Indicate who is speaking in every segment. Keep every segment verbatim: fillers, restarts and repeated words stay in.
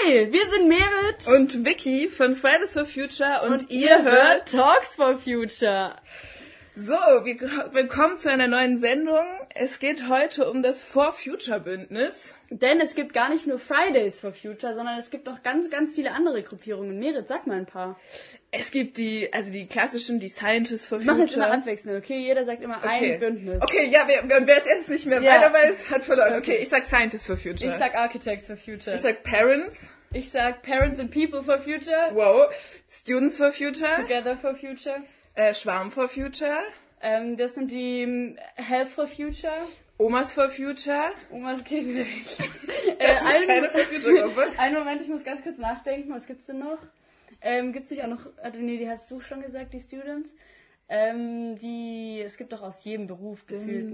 Speaker 1: Hi, wir sind Merit
Speaker 2: und Vicky von Fridays for Future und,
Speaker 1: und
Speaker 2: ihr hört
Speaker 1: Talks for Future.
Speaker 2: So, wir, willkommen zu einer neuen Sendung. Es geht heute um das For Future Bündnis.
Speaker 1: Denn es gibt gar nicht nur Fridays for Future, sondern es gibt auch ganz, ganz viele andere Gruppierungen. Merit, sag mal ein paar.
Speaker 2: Es gibt die, also die klassischen, die Scientists for
Speaker 1: Wir
Speaker 2: Future.
Speaker 1: machen jetzt immer abwechselnd, okay? Jeder sagt immer
Speaker 2: okay.
Speaker 1: ein Bündnis.
Speaker 2: Okay, ja, wer, wer es erst nicht mehr
Speaker 1: ja.
Speaker 2: weiter weiß, hat verloren. Okay. okay, ich sag Scientists for Future.
Speaker 1: Ich sag Architects for Future.
Speaker 2: Ich sag Parents.
Speaker 1: Ich sag Parents and People for Future.
Speaker 2: Wow. Students for Future.
Speaker 1: Together for Future.
Speaker 2: Äh, Schwarm for Future.
Speaker 1: Ähm, das sind die Health for Future.
Speaker 2: Omas for Future.
Speaker 1: Omas gegen rechts.
Speaker 2: Das äh, ist ein, keine For Future Gruppe.
Speaker 1: Einen Moment, ich muss ganz kurz nachdenken. Was gibt's denn noch? Ähm, gibt's nicht auch noch, nee, die hast du schon gesagt, die Students. Ähm, die, es gibt doch aus jedem Beruf gefühlt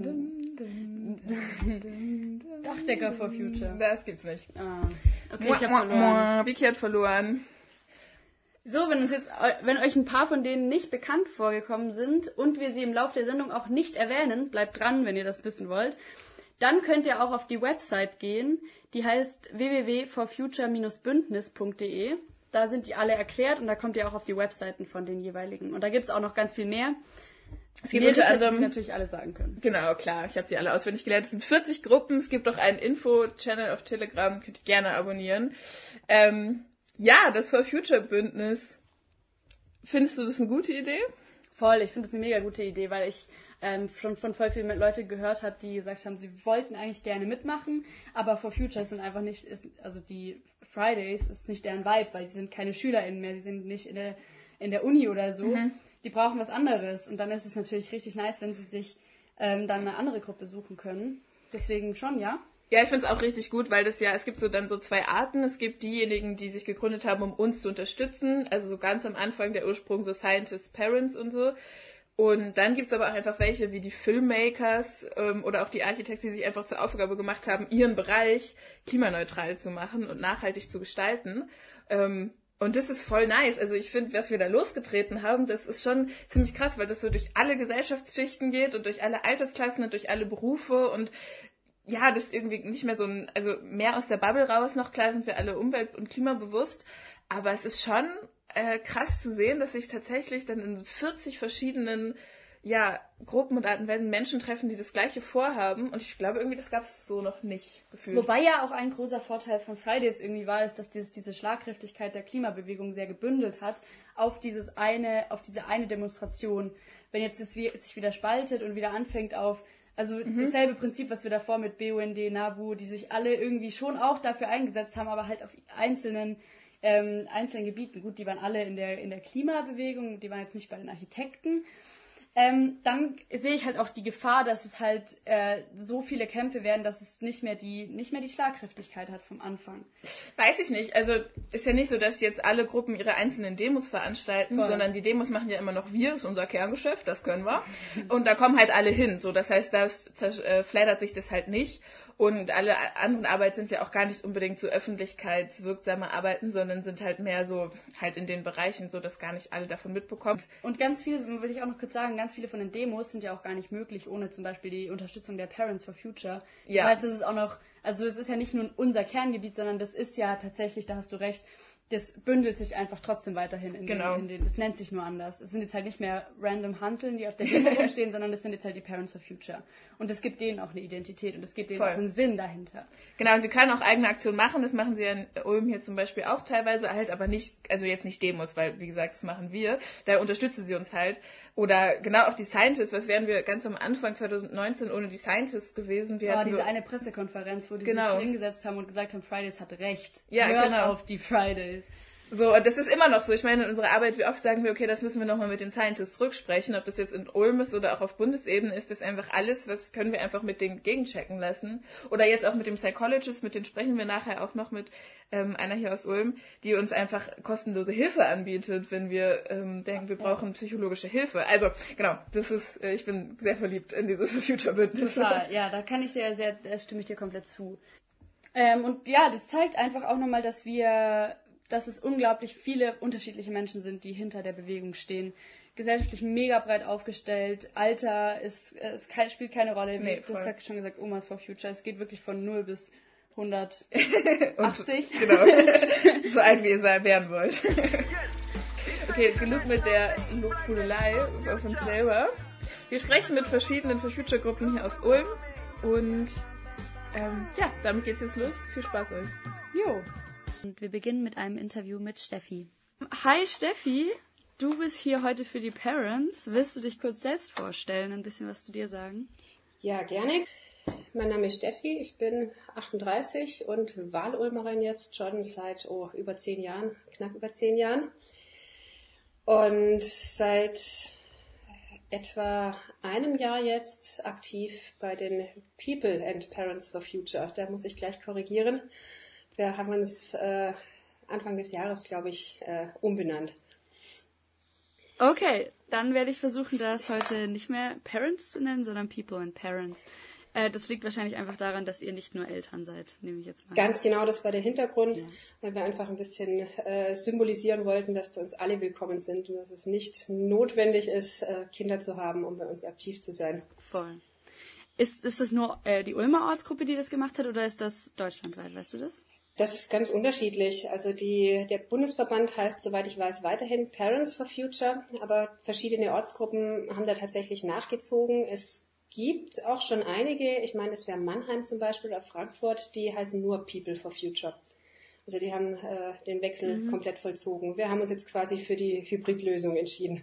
Speaker 1: Dachdecker for Future.
Speaker 2: Das gibt's nicht.
Speaker 1: Ah. Okay, ich hab verloren.
Speaker 2: Vicky hat verloren.
Speaker 1: So, wenn uns jetzt, wenn euch ein paar von denen nicht bekannt vorgekommen sind und wir sie im Laufe der Sendung auch nicht erwähnen, bleibt dran, wenn ihr das wissen wollt, dann könnt ihr auch auf die Website gehen, die heißt w w w punkt for future dash bündnis punkt d e. Da sind die alle erklärt und da kommt ihr auch auf die Webseiten von den jeweiligen. Und da gibt's auch noch ganz viel mehr.
Speaker 2: Es gibt unter anderem,
Speaker 1: sie natürlich alle sagen können.
Speaker 2: Genau, klar, ich habe die alle auswendig gelernt. Es sind vierzig Gruppen, es gibt auch einen Info-Channel auf Telegram, könnt ihr gerne abonnieren. Ähm, ja, das For Future Bündnis. Findest du das eine gute Idee?
Speaker 1: Voll, ich finde das eine mega gute Idee, weil ich ähm, schon von voll vielen Leuten gehört habe, die gesagt haben, sie wollten eigentlich gerne mitmachen, aber For Future sind einfach nicht, ist, also die Fridays ist nicht deren Vibe, weil sie sind keine SchülerInnen mehr, sie sind nicht in der, in der Uni oder so. Mhm. Die brauchen was anderes und dann ist es natürlich richtig nice, wenn sie sich ähm, dann eine andere Gruppe suchen können. Deswegen schon, ja.
Speaker 2: Ja, ich finde es auch richtig gut, weil das ja, es gibt so dann so zwei Arten. Es gibt diejenigen, die sich gegründet haben, um uns zu unterstützen. Also so ganz am Anfang der Ursprung so Scientists, Parents und so. Und dann gibt's aber auch einfach welche wie die Filmmakers ähm, oder auch die Architects, die sich einfach zur Aufgabe gemacht haben, ihren Bereich klimaneutral zu machen und nachhaltig zu gestalten. Ähm, und das ist voll nice. Also ich finde, was wir da losgetreten haben, das ist schon ziemlich krass, weil das so durch alle Gesellschaftsschichten geht und durch alle Altersklassen und durch alle Berufe und ja, das irgendwie nicht mehr so ein, also mehr aus der Bubble raus noch. Klar sind wir alle umwelt- und klimabewusst, aber es ist schon äh, krass zu sehen, dass sich tatsächlich dann in vierzig verschiedenen ja, Gruppen und Arten und Weisen Menschen treffen, die das Gleiche vorhaben. Und ich glaube, irgendwie, das gab es so noch nicht gefühlt.
Speaker 1: Wobei ja auch ein großer Vorteil von Fridays irgendwie war, ist, dass dieses, diese Schlagkräftigkeit der Klimabewegung sehr gebündelt hat auf dieses eine, auf diese eine Demonstration. Wenn jetzt es sich wieder spaltet und wieder anfängt auf, also mhm. dasselbe Prinzip, was wir davor mit B U N D, NABU, die sich alle irgendwie schon auch dafür eingesetzt haben, aber halt auf einzelnen ähm, einzelnen Gebieten. Gut, die waren alle in der in der Klimabewegung, die waren jetzt nicht bei den Architekten. Ähm, dann sehe ich halt auch die Gefahr, dass es halt äh, so viele Kämpfe werden, dass es nicht mehr die nicht mehr die Schlagkräftigkeit hat vom Anfang.
Speaker 2: Weiß ich nicht. Also ist ja nicht so, dass jetzt alle Gruppen ihre einzelnen Demos veranstalten, Voll. sondern die Demos machen ja immer noch wir, das ist unser Kerngeschäft, das können wir. Und da kommen halt alle hin. So, das heißt, da äh, flattert sich das halt nicht. Und alle anderen Arbeiten sind ja auch gar nicht unbedingt so öffentlichkeitswirksame Arbeiten, sondern sind halt mehr so halt in den Bereichen, so dass gar nicht alle davon mitbekommen.
Speaker 1: Und ganz viele, will ich auch noch kurz sagen, ganz viele von den Demos sind ja auch gar nicht möglich ohne zum Beispiel die Unterstützung der Parents for Future. Ja. Das heißt, das ist auch noch, also es ist ja nicht nur unser Kerngebiet, sondern das ist ja tatsächlich, da hast du recht, das bündelt sich einfach trotzdem weiterhin in,
Speaker 2: genau.
Speaker 1: den, in den, es nennt sich nur anders. Es sind jetzt halt nicht mehr random Hanseln, die auf der Demo rumstehen, sondern das sind jetzt halt die Parents for Future. Und es gibt denen auch eine Identität und es gibt denen Voll. auch einen Sinn dahinter.
Speaker 2: Genau, und sie können auch eigene Aktionen machen, das machen sie ja in Ulm hier zum Beispiel auch teilweise, halt aber nicht, also jetzt nicht Demos, weil wie gesagt, das machen wir, da unterstützen sie uns halt. Oder genau auch die Scientists, was wären wir ganz am Anfang zwanzig neunzehn ohne die Scientists gewesen? Wir
Speaker 1: oh, diese wir... eine Pressekonferenz, wo die genau. sich hingesetzt haben und gesagt haben, Fridays hat recht.
Speaker 2: Ja,
Speaker 1: Hört
Speaker 2: genau.
Speaker 1: auf die Fridays.
Speaker 2: So, und das ist immer noch so. Ich meine, in unserer Arbeit, wie oft sagen wir, okay, das müssen wir nochmal mit den Scientists rücksprechen, ob das jetzt in Ulm ist oder auch auf Bundesebene ist, das einfach alles, was können wir einfach mit denen gegenchecken lassen. Oder jetzt auch mit dem Psychologist, mit denen sprechen wir nachher auch noch mit ähm, einer hier aus Ulm, die uns einfach kostenlose Hilfe anbietet, wenn wir ähm, denken, wir brauchen psychologische Hilfe. Also, genau, das ist, äh, ich bin sehr verliebt in dieses Future-Bündnis.
Speaker 1: Total, ja, da kann ich dir sehr, da stimme ich dir komplett zu. Ähm, und ja, das zeigt einfach auch nochmal, dass wir dass es unglaublich viele unterschiedliche Menschen sind, die hinter der Bewegung stehen. Gesellschaftlich mega breit aufgestellt. Alter ist, es spielt keine Rolle.
Speaker 2: Nee,
Speaker 1: du hast gerade schon gesagt, Omas for Future. Es geht wirklich von null bis hundertachtzig.
Speaker 2: Und, genau, so alt wie ihr werden wollt. Okay, genug mit der Lobhudelei auf uns selber. Wir sprechen mit verschiedenen For Future Gruppen hier aus Ulm und ähm, ja, damit geht's jetzt los. Viel Spaß euch.
Speaker 1: Jo. Und wir beginnen mit einem Interview mit Steffi. Hi Steffi, du bist hier heute für die Parents. Willst du dich kurz selbst vorstellen, ein bisschen was zu dir sagen?
Speaker 3: Ja, gerne. Mein Name ist Steffi, ich bin achtunddreißig und Wahlulmerin jetzt schon seit oh, über zehn Jahren, knapp über zehn Jahren. Und seit etwa einem Jahr jetzt aktiv bei den People and Parents for Future. Da muss ich gleich korrigieren. Wir haben uns äh, Anfang des Jahres, glaube ich, äh, umbenannt.
Speaker 1: Okay, dann werde ich versuchen, das heute nicht mehr Parents zu nennen, sondern People and Parents. Äh, das liegt wahrscheinlich einfach daran, dass ihr nicht nur Eltern seid, nehme ich jetzt mal.
Speaker 3: Ganz genau, das war der Hintergrund,
Speaker 1: ja.
Speaker 3: Weil wir einfach ein bisschen äh, symbolisieren wollten, dass bei uns alle willkommen sind und dass es nicht notwendig ist, äh, Kinder zu haben, um bei uns aktiv zu sein.
Speaker 1: Voll. Ist, ist das nur äh, die Ulmer Ortsgruppe, die das gemacht hat, oder ist das deutschlandweit, weißt du das?
Speaker 3: Das ist ganz unterschiedlich. Also die, der Bundesverband heißt, soweit ich weiß, weiterhin Parents for Future, aber verschiedene Ortsgruppen haben da tatsächlich nachgezogen. Es gibt auch schon einige, ich meine, es wäre Mannheim zum Beispiel oder Frankfurt, die heißen nur People for Future. Also die haben äh, den Wechsel mhm. komplett vollzogen. Wir haben uns jetzt quasi für die Hybridlösung entschieden.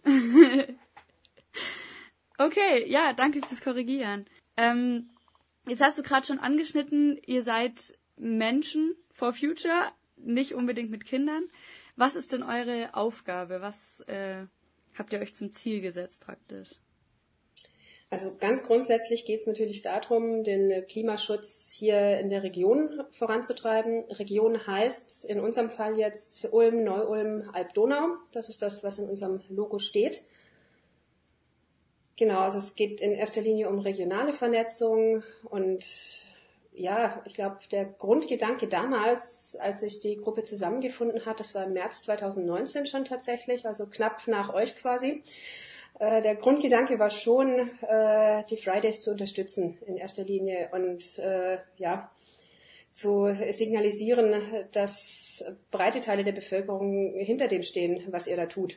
Speaker 1: Okay, ja, danke fürs Korrigieren. Ähm, jetzt hast du gerade schon angeschnitten, ihr seid Menschen for Future, nicht unbedingt mit Kindern. Was ist denn eure Aufgabe? Was äh, habt ihr euch zum Ziel gesetzt praktisch?
Speaker 3: Also ganz grundsätzlich geht es natürlich darum, den Klimaschutz hier in der Region voranzutreiben. Region heißt in unserem Fall jetzt Ulm, Neu-Ulm, Alb-Donau. Das ist das, was in unserem Logo steht. Genau, also es geht in erster Linie um regionale Vernetzung und ja, ich glaube, der Grundgedanke damals, als sich die Gruppe zusammengefunden hat, das war im März zweitausendneunzehn schon tatsächlich, also knapp nach euch quasi. Äh, der Grundgedanke war schon, äh, die Fridays zu unterstützen in erster Linie und äh, ja, zu signalisieren, dass breite Teile der Bevölkerung hinter dem stehen, was ihr da tut.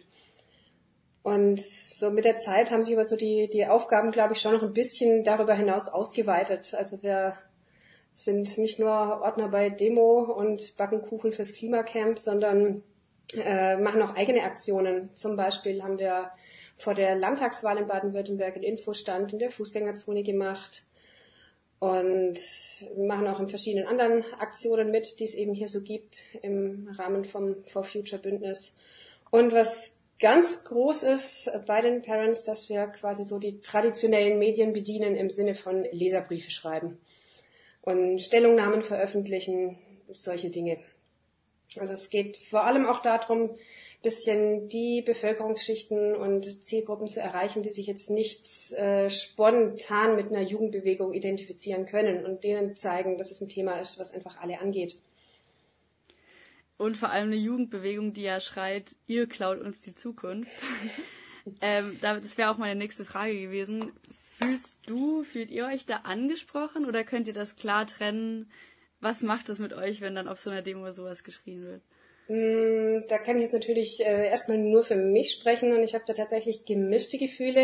Speaker 3: Und so mit der Zeit haben sich aber so die, die Aufgaben, glaube ich, schon noch ein bisschen darüber hinaus ausgeweitet. Also wir sind nicht nur Ordner bei Demo und backen Kuchen fürs Klimacamp, sondern äh, machen auch eigene Aktionen. Zum Beispiel haben wir vor der Landtagswahl in Baden-Württemberg einen Infostand in der Fußgängerzone gemacht und machen auch in verschiedenen anderen Aktionen mit, die es eben hier so gibt im Rahmen vom For Future Bündnis. Und was ganz groß ist bei den Parents, dass wir quasi so die traditionellen Medien bedienen im Sinne von Leserbriefe schreiben und Stellungnahmen veröffentlichen, solche Dinge. Also es geht vor allem auch darum, ein bisschen die Bevölkerungsschichten und Zielgruppen zu erreichen, die sich jetzt nicht äh, spontan mit einer Jugendbewegung identifizieren können und denen zeigen, dass es ein Thema ist, was einfach alle angeht.
Speaker 1: Und vor allem eine Jugendbewegung, die ja schreit, ihr klaut uns die Zukunft. ähm, das wäre auch meine nächste Frage gewesen. Fühlst du, fühlt ihr euch da angesprochen oder könnt ihr das klar trennen? Was macht es mit euch, wenn dann auf so einer Demo sowas geschrien wird?
Speaker 3: Da kann ich jetzt natürlich äh, erstmal nur für mich sprechen und ich habe da tatsächlich gemischte Gefühle.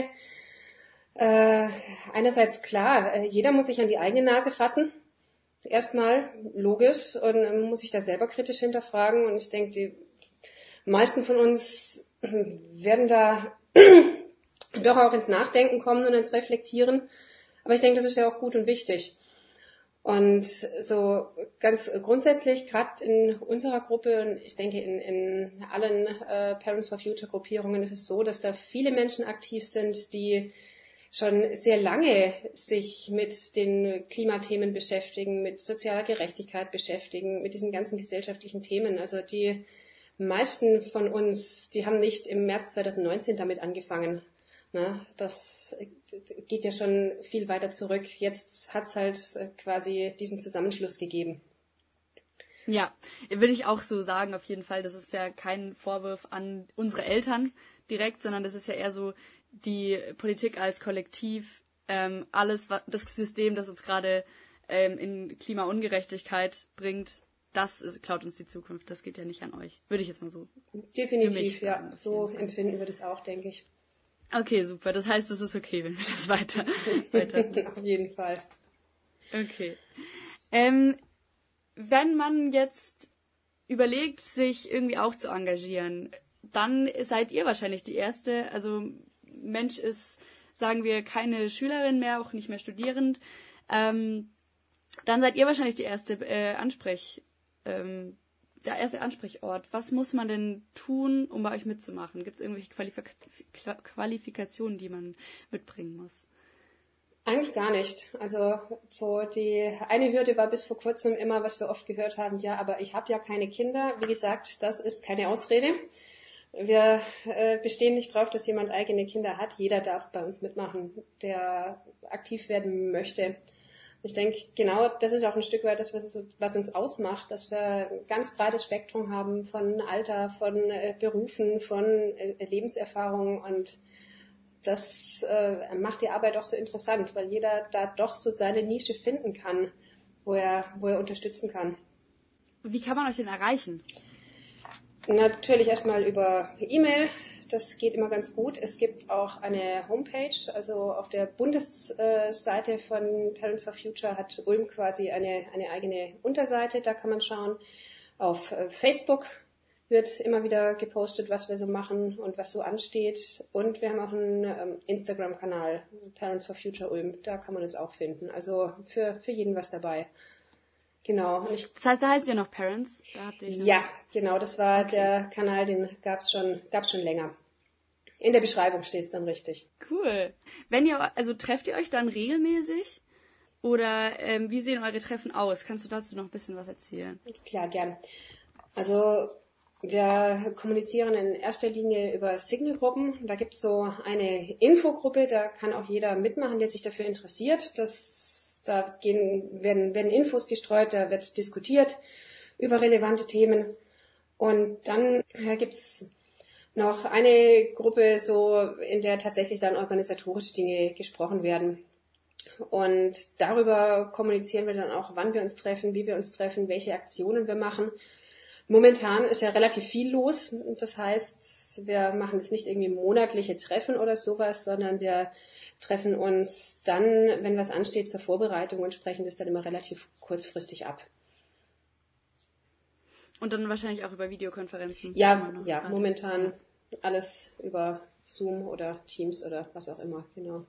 Speaker 3: Äh, einerseits klar, äh, jeder muss sich an die eigene Nase fassen. Erstmal logisch und muss sich da selber kritisch hinterfragen. Und ich denke, die meisten von uns werden da doch auch ins Nachdenken kommen und ins Reflektieren. Aber ich denke, das ist ja auch gut und wichtig. Und so ganz grundsätzlich, gerade in unserer Gruppe und ich denke in, in allen äh, Parents for Future Gruppierungen ist es so, dass da viele Menschen aktiv sind, die schon sehr lange sich mit den Klimathemen beschäftigen, mit sozialer Gerechtigkeit beschäftigen, mit diesen ganzen gesellschaftlichen Themen. Also die meisten von uns, die haben nicht im März zweitausendneunzehn damit angefangen. Na, das geht ja schon viel weiter zurück. Jetzt hat es halt quasi diesen Zusammenschluss gegeben.
Speaker 1: Ja, würde ich auch so sagen, auf jeden Fall. Das ist ja kein Vorwurf an unsere Eltern direkt, sondern das ist ja eher so die Politik als Kollektiv, ähm, alles, das System, das uns gerade ähm, in Klimaungerechtigkeit bringt, das ist, klaut uns die Zukunft. Das geht ja nicht an euch. Würde ich jetzt mal so.
Speaker 3: Definitiv, ja. So empfinden wir das auch, denke ich.
Speaker 1: Okay, super. Das heißt, es ist okay, wenn wir das weiter... weiter
Speaker 3: Auf jeden Fall.
Speaker 1: Okay. Ähm, wenn man jetzt überlegt, sich irgendwie auch zu engagieren, dann seid ihr wahrscheinlich die Erste. Also Mensch ist, sagen wir, keine Schülerin mehr, auch nicht mehr studierend. Ähm, dann seid ihr wahrscheinlich die erste äh, Ansprech, ähm, der erste Ansprechort. Was muss man denn tun, um bei euch mitzumachen? Gibt es irgendwelche Qualifik- Qualifikationen, die man mitbringen muss?
Speaker 3: Eigentlich gar nicht. Also so die eine Hürde war bis vor kurzem immer, was wir oft gehört haben, ja, aber ich habe ja keine Kinder. Wie gesagt, das ist keine Ausrede. Wir äh, bestehen nicht drauf, dass jemand eigene Kinder hat. Jeder darf bei uns mitmachen, der aktiv werden möchte. Ich denke, genau das ist auch ein Stück weit das, was uns ausmacht, dass wir ein ganz breites Spektrum haben von Alter, von äh, Berufen, von äh, Lebenserfahrung, und das äh, macht die Arbeit auch so interessant, weil jeder da doch so seine Nische finden kann, wo er, wo er unterstützen kann.
Speaker 1: Wie kann man euch denn erreichen?
Speaker 3: Natürlich erstmal über E-Mail, das geht immer ganz gut. Es gibt auch eine Homepage, also auf der Bundesseite von Parents for Future hat Ulm quasi eine, eine eigene Unterseite, da kann man schauen. Auf Facebook wird immer wieder gepostet, was wir so machen und was so ansteht. Und wir haben auch einen ähm, Instagram-Kanal, Parents for Future Ulm, da kann man uns auch finden. Also für, für jeden was dabei. Genau. Und ich,
Speaker 1: das heißt, da heißt ihr noch Parents? Da habt ihr
Speaker 3: ja, genau, das war
Speaker 1: okay.
Speaker 3: Der Kanal, den gab's schon, gab's schon länger. In der Beschreibung steht es dann richtig.
Speaker 1: Cool. Wenn ihr, also trefft ihr euch dann regelmäßig? Oder ähm, wie sehen eure Treffen aus? Kannst du dazu noch ein bisschen was erzählen?
Speaker 3: Klar, gern. Also wir kommunizieren in erster Linie über Signal-Gruppen. Da gibt es so eine Infogruppe, da kann auch jeder mitmachen, der sich dafür interessiert. Das, da gehen, werden, werden Infos gestreut, da wird diskutiert über relevante Themen. Und dann äh, gibt es noch eine Gruppe, so in der tatsächlich dann organisatorische Dinge gesprochen werden. Und darüber kommunizieren wir dann auch, wann wir uns treffen, wie wir uns treffen, welche Aktionen wir machen. Momentan ist ja relativ viel los. Das heißt, wir machen jetzt nicht irgendwie monatliche Treffen oder sowas, sondern wir treffen uns dann, wenn was ansteht, zur Vorbereitung und sprechen das dann immer relativ kurzfristig ab.
Speaker 1: Und dann wahrscheinlich auch über Videokonferenzen?
Speaker 3: Ja, ja, gerade. Momentan alles über Zoom oder Teams oder was auch immer, genau.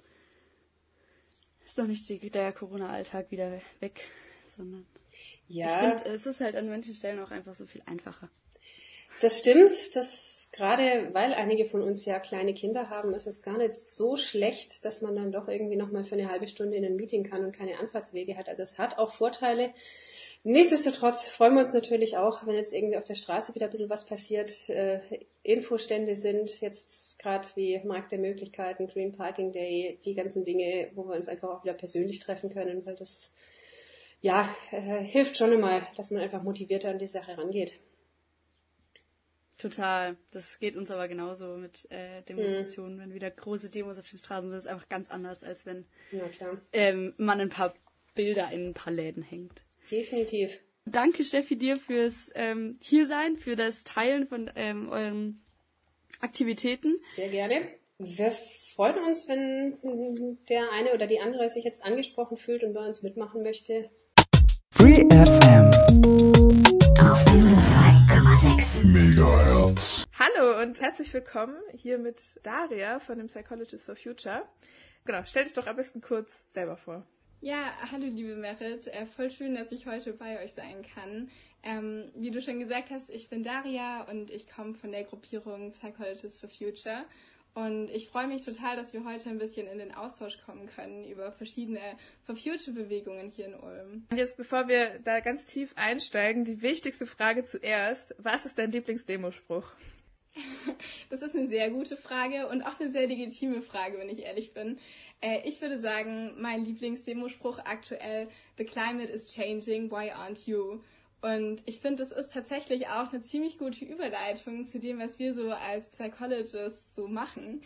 Speaker 1: Ist doch nicht die, der Corona-Alltag wieder weg, sondern
Speaker 3: ja.
Speaker 1: Ich finde, es ist halt an manchen Stellen auch einfach so viel einfacher.
Speaker 3: Das stimmt, das gerade weil einige von uns ja kleine Kinder haben, ist es gar nicht so schlecht, dass man dann doch irgendwie nochmal für eine halbe Stunde in ein Meeting kann und keine Anfahrtswege hat. Also es hat auch Vorteile. Nichtsdestotrotz freuen wir uns natürlich auch, wenn jetzt irgendwie auf der Straße wieder ein bisschen was passiert, äh, Infostände sind, jetzt gerade wie Markt der Möglichkeiten, Green Parking Day, die ganzen Dinge, wo wir uns einfach auch wieder persönlich treffen können, weil das ja äh, hilft schon immer, dass man einfach motivierter an die Sache rangeht.
Speaker 1: Total. Das geht uns aber genauso mit äh, Demonstrationen. Mhm. Wenn wieder große Demos auf den Straßen sind, ist es einfach ganz anders, als wenn
Speaker 3: ja, klar.
Speaker 1: Ähm, man ein paar Bilder in ein paar Läden hängt.
Speaker 3: Definitiv.
Speaker 1: Danke, Steffi, dir fürs ähm, Hiersein, für das Teilen von ähm, euren Aktivitäten.
Speaker 3: Sehr gerne. Wir freuen uns, wenn der eine oder die andere sich jetzt angesprochen fühlt und bei uns mitmachen möchte.
Speaker 4: Free F M
Speaker 5: auf zwei Komma sechs
Speaker 4: Megahertz.
Speaker 2: Hallo und herzlich willkommen hier mit Daria von dem Psychologists for Future. Genau, stell dich doch am besten kurz selber vor.
Speaker 6: Ja, hallo liebe Merit, äh, voll schön, dass ich heute bei euch sein kann. Ähm, wie du schon gesagt hast, ich bin Daria und ich komme von der Gruppierung Psychologists for Future. Und ich freue mich total, dass wir heute ein bisschen in den Austausch kommen können über verschiedene For-Future-Bewegungen hier in Ulm.
Speaker 2: Und jetzt, bevor wir da ganz tief einsteigen, die wichtigste Frage zuerst. Was ist dein Lieblingsdemospruch?
Speaker 6: Das ist eine sehr gute Frage und auch eine sehr legitime Frage, wenn ich ehrlich bin. Äh, ich würde sagen, mein Lieblingsdemospruch aktuell, The climate is changing, why aren't you? Und ich finde, das ist tatsächlich auch eine ziemlich gute Überleitung zu dem, was wir so als Psychologists so machen.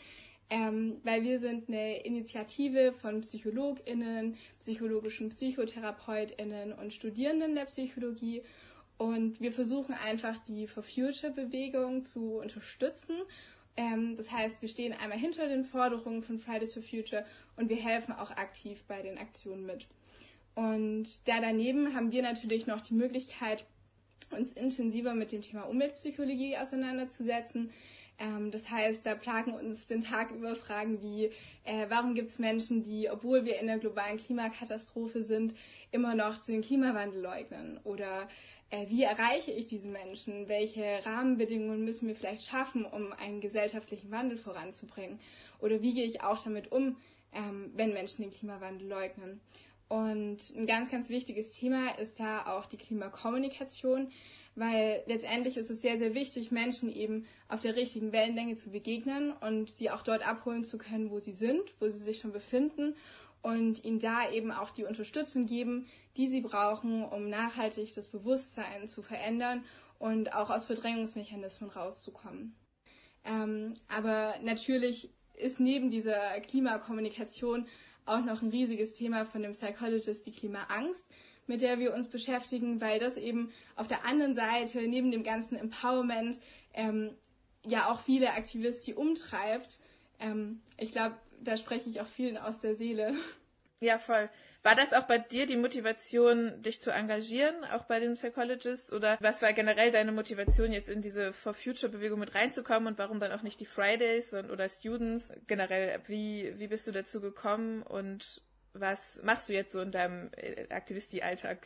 Speaker 6: ähm, weil wir sind eine Initiative von PsychologInnen, psychologischen PsychotherapeutInnen und Studierenden der Psychologie. Und wir versuchen einfach, die For Future-Bewegung zu unterstützen. Ähm, das heißt, wir stehen einmal hinter den Forderungen von Fridays for Future und wir helfen auch aktiv bei den Aktionen mit. Und da daneben haben wir natürlich noch die Möglichkeit, uns intensiver mit dem Thema Umweltpsychologie auseinanderzusetzen. Ähm, das heißt, da plagen uns den Tag über Fragen wie, äh, warum gibt es Menschen, die, obwohl wir in der globalen Klimakatastrophe sind, immer noch den Klimawandel leugnen? Oder äh, wie erreiche ich diese Menschen? Welche Rahmenbedingungen müssen wir vielleicht schaffen, um einen gesellschaftlichen Wandel voranzubringen? Oder wie gehe ich auch damit um, ähm, wenn Menschen den Klimawandel leugnen? Und ein ganz, ganz wichtiges Thema ist da auch die Klimakommunikation, weil letztendlich ist es sehr, sehr wichtig, Menschen eben auf der richtigen Wellenlänge zu begegnen und sie auch dort abholen zu können, wo sie sind, wo sie sich schon befinden und ihnen da eben auch die Unterstützung geben, die sie brauchen, um nachhaltig das Bewusstsein zu verändern und auch aus Verdrängungsmechanismen rauszukommen. Ähm, aber natürlich ist neben dieser Klimakommunikation auch noch ein riesiges Thema von dem Psychologist, die Klimaangst, mit der wir uns beschäftigen, weil das eben auf der anderen Seite, neben dem ganzen Empowerment, ähm, ja auch viele Aktivisten umtreibt. Ähm, ich glaube, da spreche ich auch vielen aus der Seele.
Speaker 2: Ja, voll. War das auch bei dir die Motivation, dich zu engagieren, auch bei dem Psychologist? Oder was war generell deine Motivation, jetzt in diese For Future-Bewegung mit reinzukommen und warum dann auch nicht die Fridays oder Students? Generell, wie, wie bist du dazu gekommen und was machst du jetzt so in deinem Aktivisti-Alltag?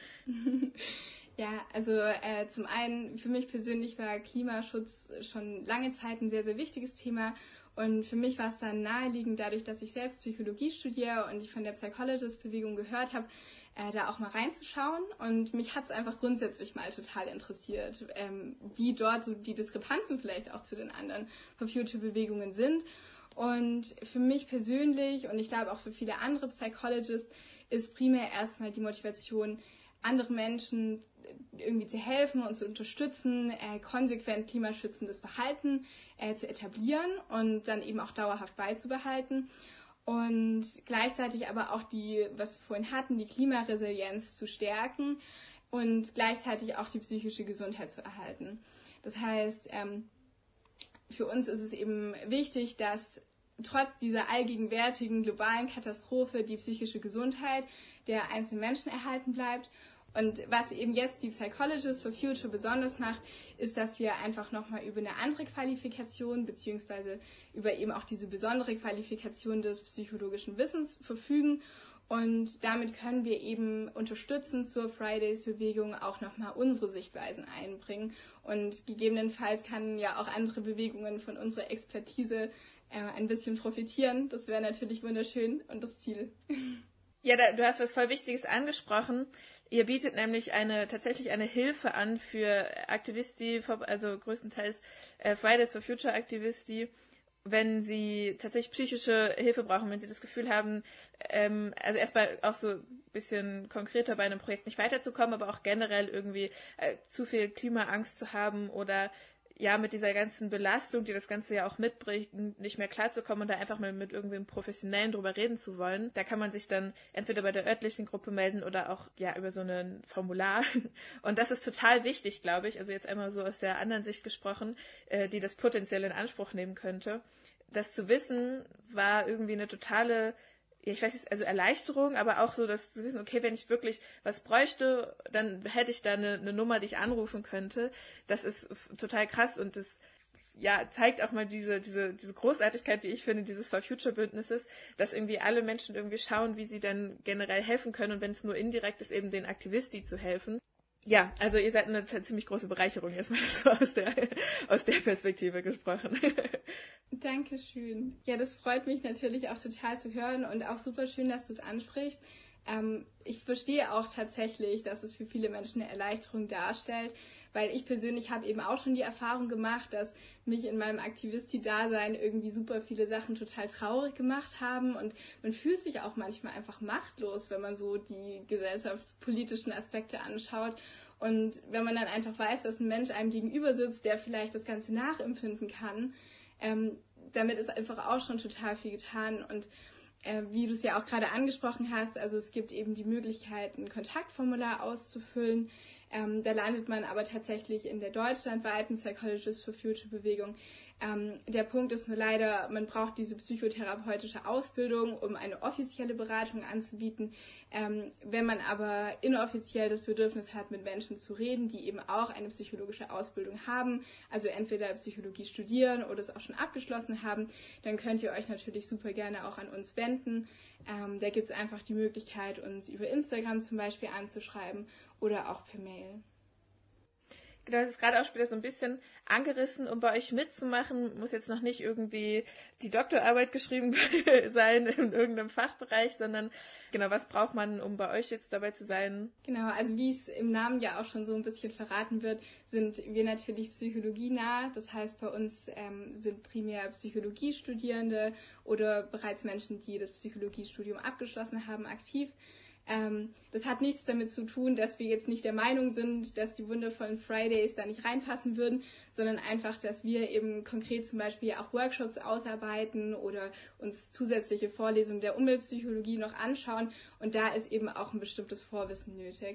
Speaker 6: Ja, also äh, zum einen, für mich persönlich war Klimaschutz schon lange Zeit ein sehr, sehr wichtiges Thema. Und für mich war es dann naheliegend, dadurch, dass ich selbst Psychologie studiere und ich von der Psychologist-Bewegung gehört habe, äh, da auch mal reinzuschauen. Und mich hat es einfach grundsätzlich mal total interessiert, ähm, wie dort so die Diskrepanzen vielleicht auch zu den anderen For Future-Bewegungen sind. Und für mich persönlich und ich glaube auch für viele andere Psychologists ist primär erstmal die Motivation, anderen Menschen irgendwie zu helfen und zu unterstützen, äh, konsequent klimaschützendes Verhalten äh, zu etablieren und dann eben auch dauerhaft beizubehalten. Und gleichzeitig aber auch die, was wir vorhin hatten, die Klimaresilienz zu stärken und gleichzeitig auch die psychische Gesundheit zu erhalten. Das heißt, ähm, für uns ist es eben wichtig, dass trotz dieser allgegenwärtigen globalen Katastrophe die psychische Gesundheit der einzelnen Menschen erhalten bleibt. Und was eben jetzt die Psychologists for Future besonders macht, ist, dass wir einfach nochmal über eine andere Qualifikation beziehungsweise über eben auch diese besondere Qualifikation des psychologischen Wissens verfügen. Und damit können wir eben unterstützend zur Fridays-Bewegung auch nochmal unsere Sichtweisen einbringen. Und gegebenenfalls kann ja auch andere Bewegungen von unserer Expertise äh, ein bisschen profitieren. Das wäre natürlich wunderschön und das Ziel.
Speaker 2: Ja, da, du hast was voll Wichtiges angesprochen. Ihr bietet nämlich eine tatsächlich eine Hilfe an für Aktivisti, also größtenteils äh, Fridays for Future Aktivisti, wenn sie tatsächlich psychische Hilfe brauchen, wenn sie das Gefühl haben, ähm, also erstmal auch so ein bisschen konkreter bei einem Projekt nicht weiterzukommen, aber auch generell irgendwie äh, zu viel Klimaangst zu haben oder ja, mit dieser ganzen Belastung, die das Ganze ja auch mitbringt, nicht mehr klarzukommen und da einfach mal mit irgendwem Professionellen drüber reden zu wollen. Da kann man sich dann entweder bei der örtlichen Gruppe melden oder auch ja über so ein Formular. Und das ist total wichtig, glaube ich, also jetzt einmal so aus der anderen Sicht gesprochen, äh, die das potenziell in Anspruch nehmen könnte. Das zu wissen, war irgendwie eine totale ja, ich weiß nicht, also Erleichterung, aber auch so, dass zu wissen, okay, wenn ich wirklich was bräuchte, dann hätte ich da eine, eine Nummer, die ich anrufen könnte. Das ist total krass und das ja, zeigt auch mal diese, diese, diese Großartigkeit, wie ich finde, dieses For Future Bündnisses, dass irgendwie alle Menschen irgendwie schauen, wie sie dann generell helfen können und wenn es nur indirekt ist, eben den Aktivisti zu helfen. Ja, also ihr seid eine ziemlich große Bereicherung, jetzt mal so aus der, aus der Perspektive gesprochen.
Speaker 6: Dankeschön. Ja, das freut mich natürlich auch total zu hören und auch super schön, dass du es ansprichst. Ähm, ich verstehe auch tatsächlich, dass es für viele Menschen eine Erleichterung darstellt, weil ich persönlich habe eben auch schon die Erfahrung gemacht, dass mich in meinem Aktivisti-Dasein irgendwie super viele Sachen total traurig gemacht haben und man fühlt sich auch manchmal einfach machtlos, wenn man so die gesellschaftspolitischen Aspekte anschaut und wenn man dann einfach weiß, dass ein Mensch einem gegenüber sitzt, der vielleicht das Ganze nachempfinden kann, ähm, damit ist einfach auch schon total viel getan und äh, wie du es ja auch gerade angesprochen hast, also es gibt eben die Möglichkeit, ein Kontaktformular auszufüllen. Ähm, da landet man aber tatsächlich in der deutschlandweiten Psychologists for Future Bewegung. Ähm, der Punkt ist nur leider, man braucht diese psychotherapeutische Ausbildung, um eine offizielle Beratung anzubieten. Ähm, wenn man aber inoffiziell das Bedürfnis hat, mit Menschen zu reden, die eben auch eine psychologische Ausbildung haben, also entweder Psychologie studieren oder es auch schon abgeschlossen haben, dann könnt ihr euch natürlich super gerne auch an uns wenden. Ähm, da gibt es einfach die Möglichkeit, uns über Instagram zum Beispiel anzuschreiben oder auch per Mail.
Speaker 2: Genau, das ist gerade auch später so ein bisschen angerissen, um bei euch mitzumachen, muss jetzt noch nicht irgendwie die Doktorarbeit geschrieben sein in irgendeinem Fachbereich, sondern genau, was braucht man, um bei euch jetzt dabei zu sein?
Speaker 6: Genau, also wie es im Namen ja auch schon so ein bisschen verraten wird, sind wir natürlich psychologienah. Das heißt, bei uns ähm, sind primär Psychologiestudierende oder bereits Menschen, die das Psychologiestudium abgeschlossen haben, aktiv. Ähm, das hat nichts damit zu tun, dass wir jetzt nicht der Meinung sind, dass die wundervollen Fridays da nicht reinpassen würden, sondern einfach, dass wir eben konkret zum Beispiel auch Workshops ausarbeiten oder uns zusätzliche Vorlesungen der Umweltpsychologie noch anschauen und da ist eben auch ein bestimmtes Vorwissen nötig.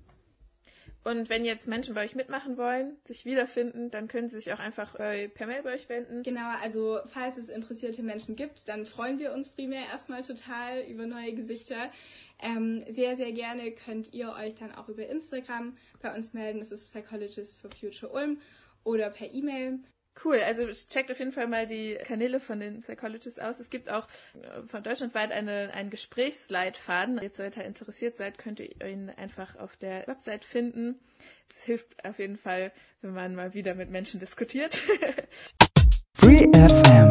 Speaker 2: Und wenn jetzt Menschen bei euch mitmachen wollen, sich wiederfinden, dann können sie sich auch einfach äh, per Mail bei euch wenden.
Speaker 6: Genau, also falls es interessierte Menschen gibt, dann freuen wir uns primär erstmal total über neue Gesichter. Ähm, sehr, sehr gerne könnt ihr euch dann auch über Instagram bei uns melden. Das ist Psychologists for Future Ulm oder per E-Mail.
Speaker 2: Cool, also checkt auf jeden Fall mal die Kanäle von den Psychologists aus. Es gibt auch von deutschlandweit eine, einen Gesprächsleitfaden. Jetzt, wenn ihr interessiert seid, könnt ihr ihn einfach auf der Website finden. Es hilft auf jeden Fall, wenn man mal wieder mit Menschen diskutiert.
Speaker 4: Free F M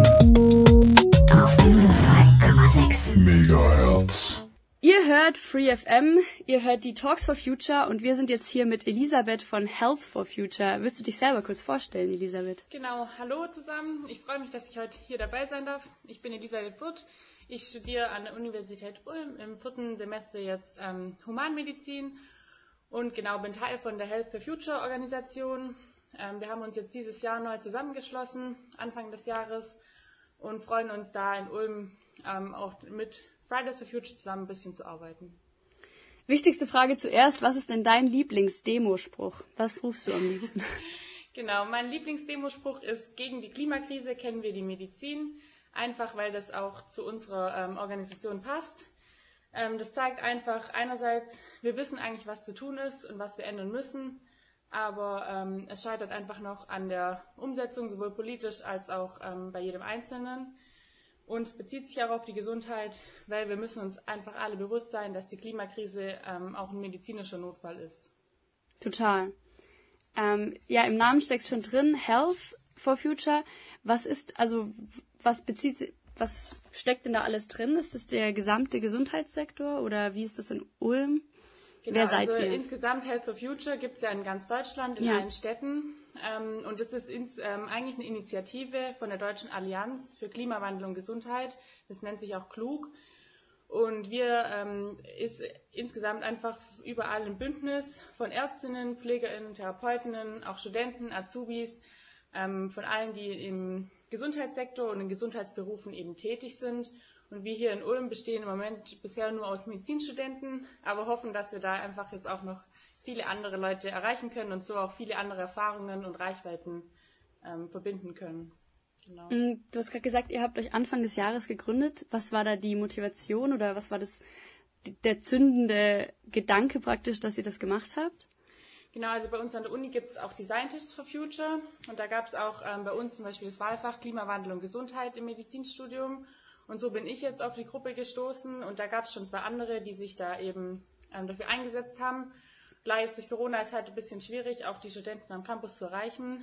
Speaker 5: Auf hundertzwei Komma sechs
Speaker 4: Megahertz.
Speaker 1: Ihr hört Free F M, ihr hört die Talks for Future und wir sind jetzt hier mit Elisabeth von Health for Future. Willst du dich selber kurz vorstellen, Elisabeth?
Speaker 7: Genau, hallo zusammen. Ich freue mich, dass ich heute hier dabei sein darf. Ich bin Elisabeth Butt. Ich studiere an der Universität Ulm im vierten Semester jetzt ähm, Humanmedizin und genau bin Teil von der Health for Future Organisation. Ähm, wir haben uns jetzt dieses Jahr neu zusammengeschlossen, Anfang des Jahres, und freuen uns da in Ulm ähm, auch mit Fridays for Future zusammen ein bisschen zu arbeiten.
Speaker 1: Wichtigste Frage zuerst, was ist denn dein Lieblingsdemospruch? Was rufst du am liebsten?
Speaker 7: Genau, mein Lieblingsdemospruch ist: Gegen die Klimakrise kennen wir die Medizin, einfach weil das auch zu unserer ähm, Organisation passt. Ähm, das zeigt einfach einerseits, wir wissen eigentlich, was zu tun ist und was wir ändern müssen, aber ähm, es scheitert einfach noch an der Umsetzung, sowohl politisch als auch ähm, bei jedem Einzelnen. Und es bezieht sich auch auf die Gesundheit, weil wir müssen uns einfach alle bewusst sein, dass die Klimakrise ähm, auch ein medizinischer Notfall ist.
Speaker 1: Total. Ähm, ja, im Namen steckt schon drin, Health for Future. Was ist, also, was bezieht, was steckt denn da alles drin? Ist das der gesamte Gesundheitssektor oder wie ist das in Ulm?
Speaker 7: Genau,
Speaker 1: Wer seid
Speaker 7: also
Speaker 1: ihr?
Speaker 7: Insgesamt Health for Future gibt es ja in ganz Deutschland, in
Speaker 1: Ja.
Speaker 7: allen Städten. Ähm, und das ist ins, ähm, eigentlich eine Initiative von der Deutschen Allianz für Klimawandel und Gesundheit. Das nennt sich auch KLUG. Und wir ähm, ist insgesamt einfach überall ein Bündnis von Ärztinnen, PflegerInnen, Therapeutinnen, auch Studenten, Azubis, ähm, von allen, die im Gesundheitssektor und in Gesundheitsberufen eben tätig sind. Und wir hier in Ulm bestehen im Moment bisher nur aus Medizinstudenten, aber hoffen, dass wir da einfach jetzt auch noch viele andere Leute erreichen können und so auch viele andere Erfahrungen und Reichweiten ähm, verbinden können. Genau.
Speaker 1: Du hast gerade gesagt, ihr habt euch Anfang des Jahres gegründet. Was war da die Motivation oder was war das der zündende Gedanke praktisch, dass ihr das gemacht habt?
Speaker 7: Genau, also bei uns an der Uni gibt es auch die Scientists for Future und da gab es auch ähm, bei uns zum Beispiel das Wahlfach Klimawandel und Gesundheit im Medizinstudium. Und so bin ich jetzt auf die Gruppe gestoßen und da gab es schon zwei andere, die sich da eben ähm, dafür eingesetzt haben. Klar, jetzt durch Corona ist halt ein bisschen schwierig, auch die Studenten am Campus zu erreichen.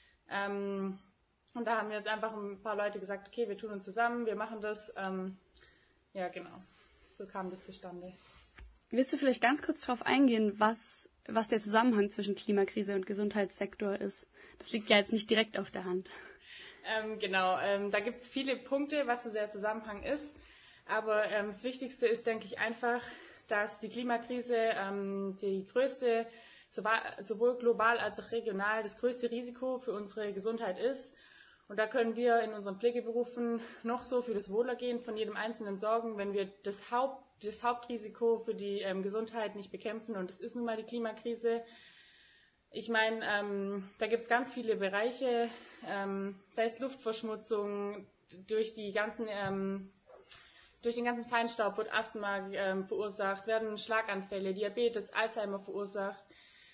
Speaker 7: Ähm, und da haben wir jetzt einfach ein paar Leute gesagt, okay, wir tun uns zusammen, wir machen das. Ähm, ja, genau. So kam das zustande.
Speaker 1: Willst du vielleicht ganz kurz darauf eingehen, was, was der Zusammenhang zwischen Klimakrise und Gesundheitssektor ist? Das liegt ja jetzt nicht direkt auf der Hand.
Speaker 7: Ähm, genau, ähm, da gibt es viele Punkte, was so der Zusammenhang ist. Aber ähm, das Wichtigste ist, denke ich, einfach, dass die Klimakrise ähm, die größte, sowohl global als auch regional, das größte Risiko für unsere Gesundheit ist. Und da können wir in unseren Pflegeberufen noch so für das Wohlergehen von jedem Einzelnen sorgen, wenn wir das, Haupt, das Hauptrisiko für die ähm, Gesundheit nicht bekämpfen. Und das ist nun mal die Klimakrise. Ich meine, ähm, da gibt es ganz viele Bereiche, ähm, sei es Luftverschmutzung, durch die ganzen, ähm, durch den ganzen Feinstaub wird Asthma ähm, verursacht, werden Schlaganfälle, Diabetes, Alzheimer verursacht.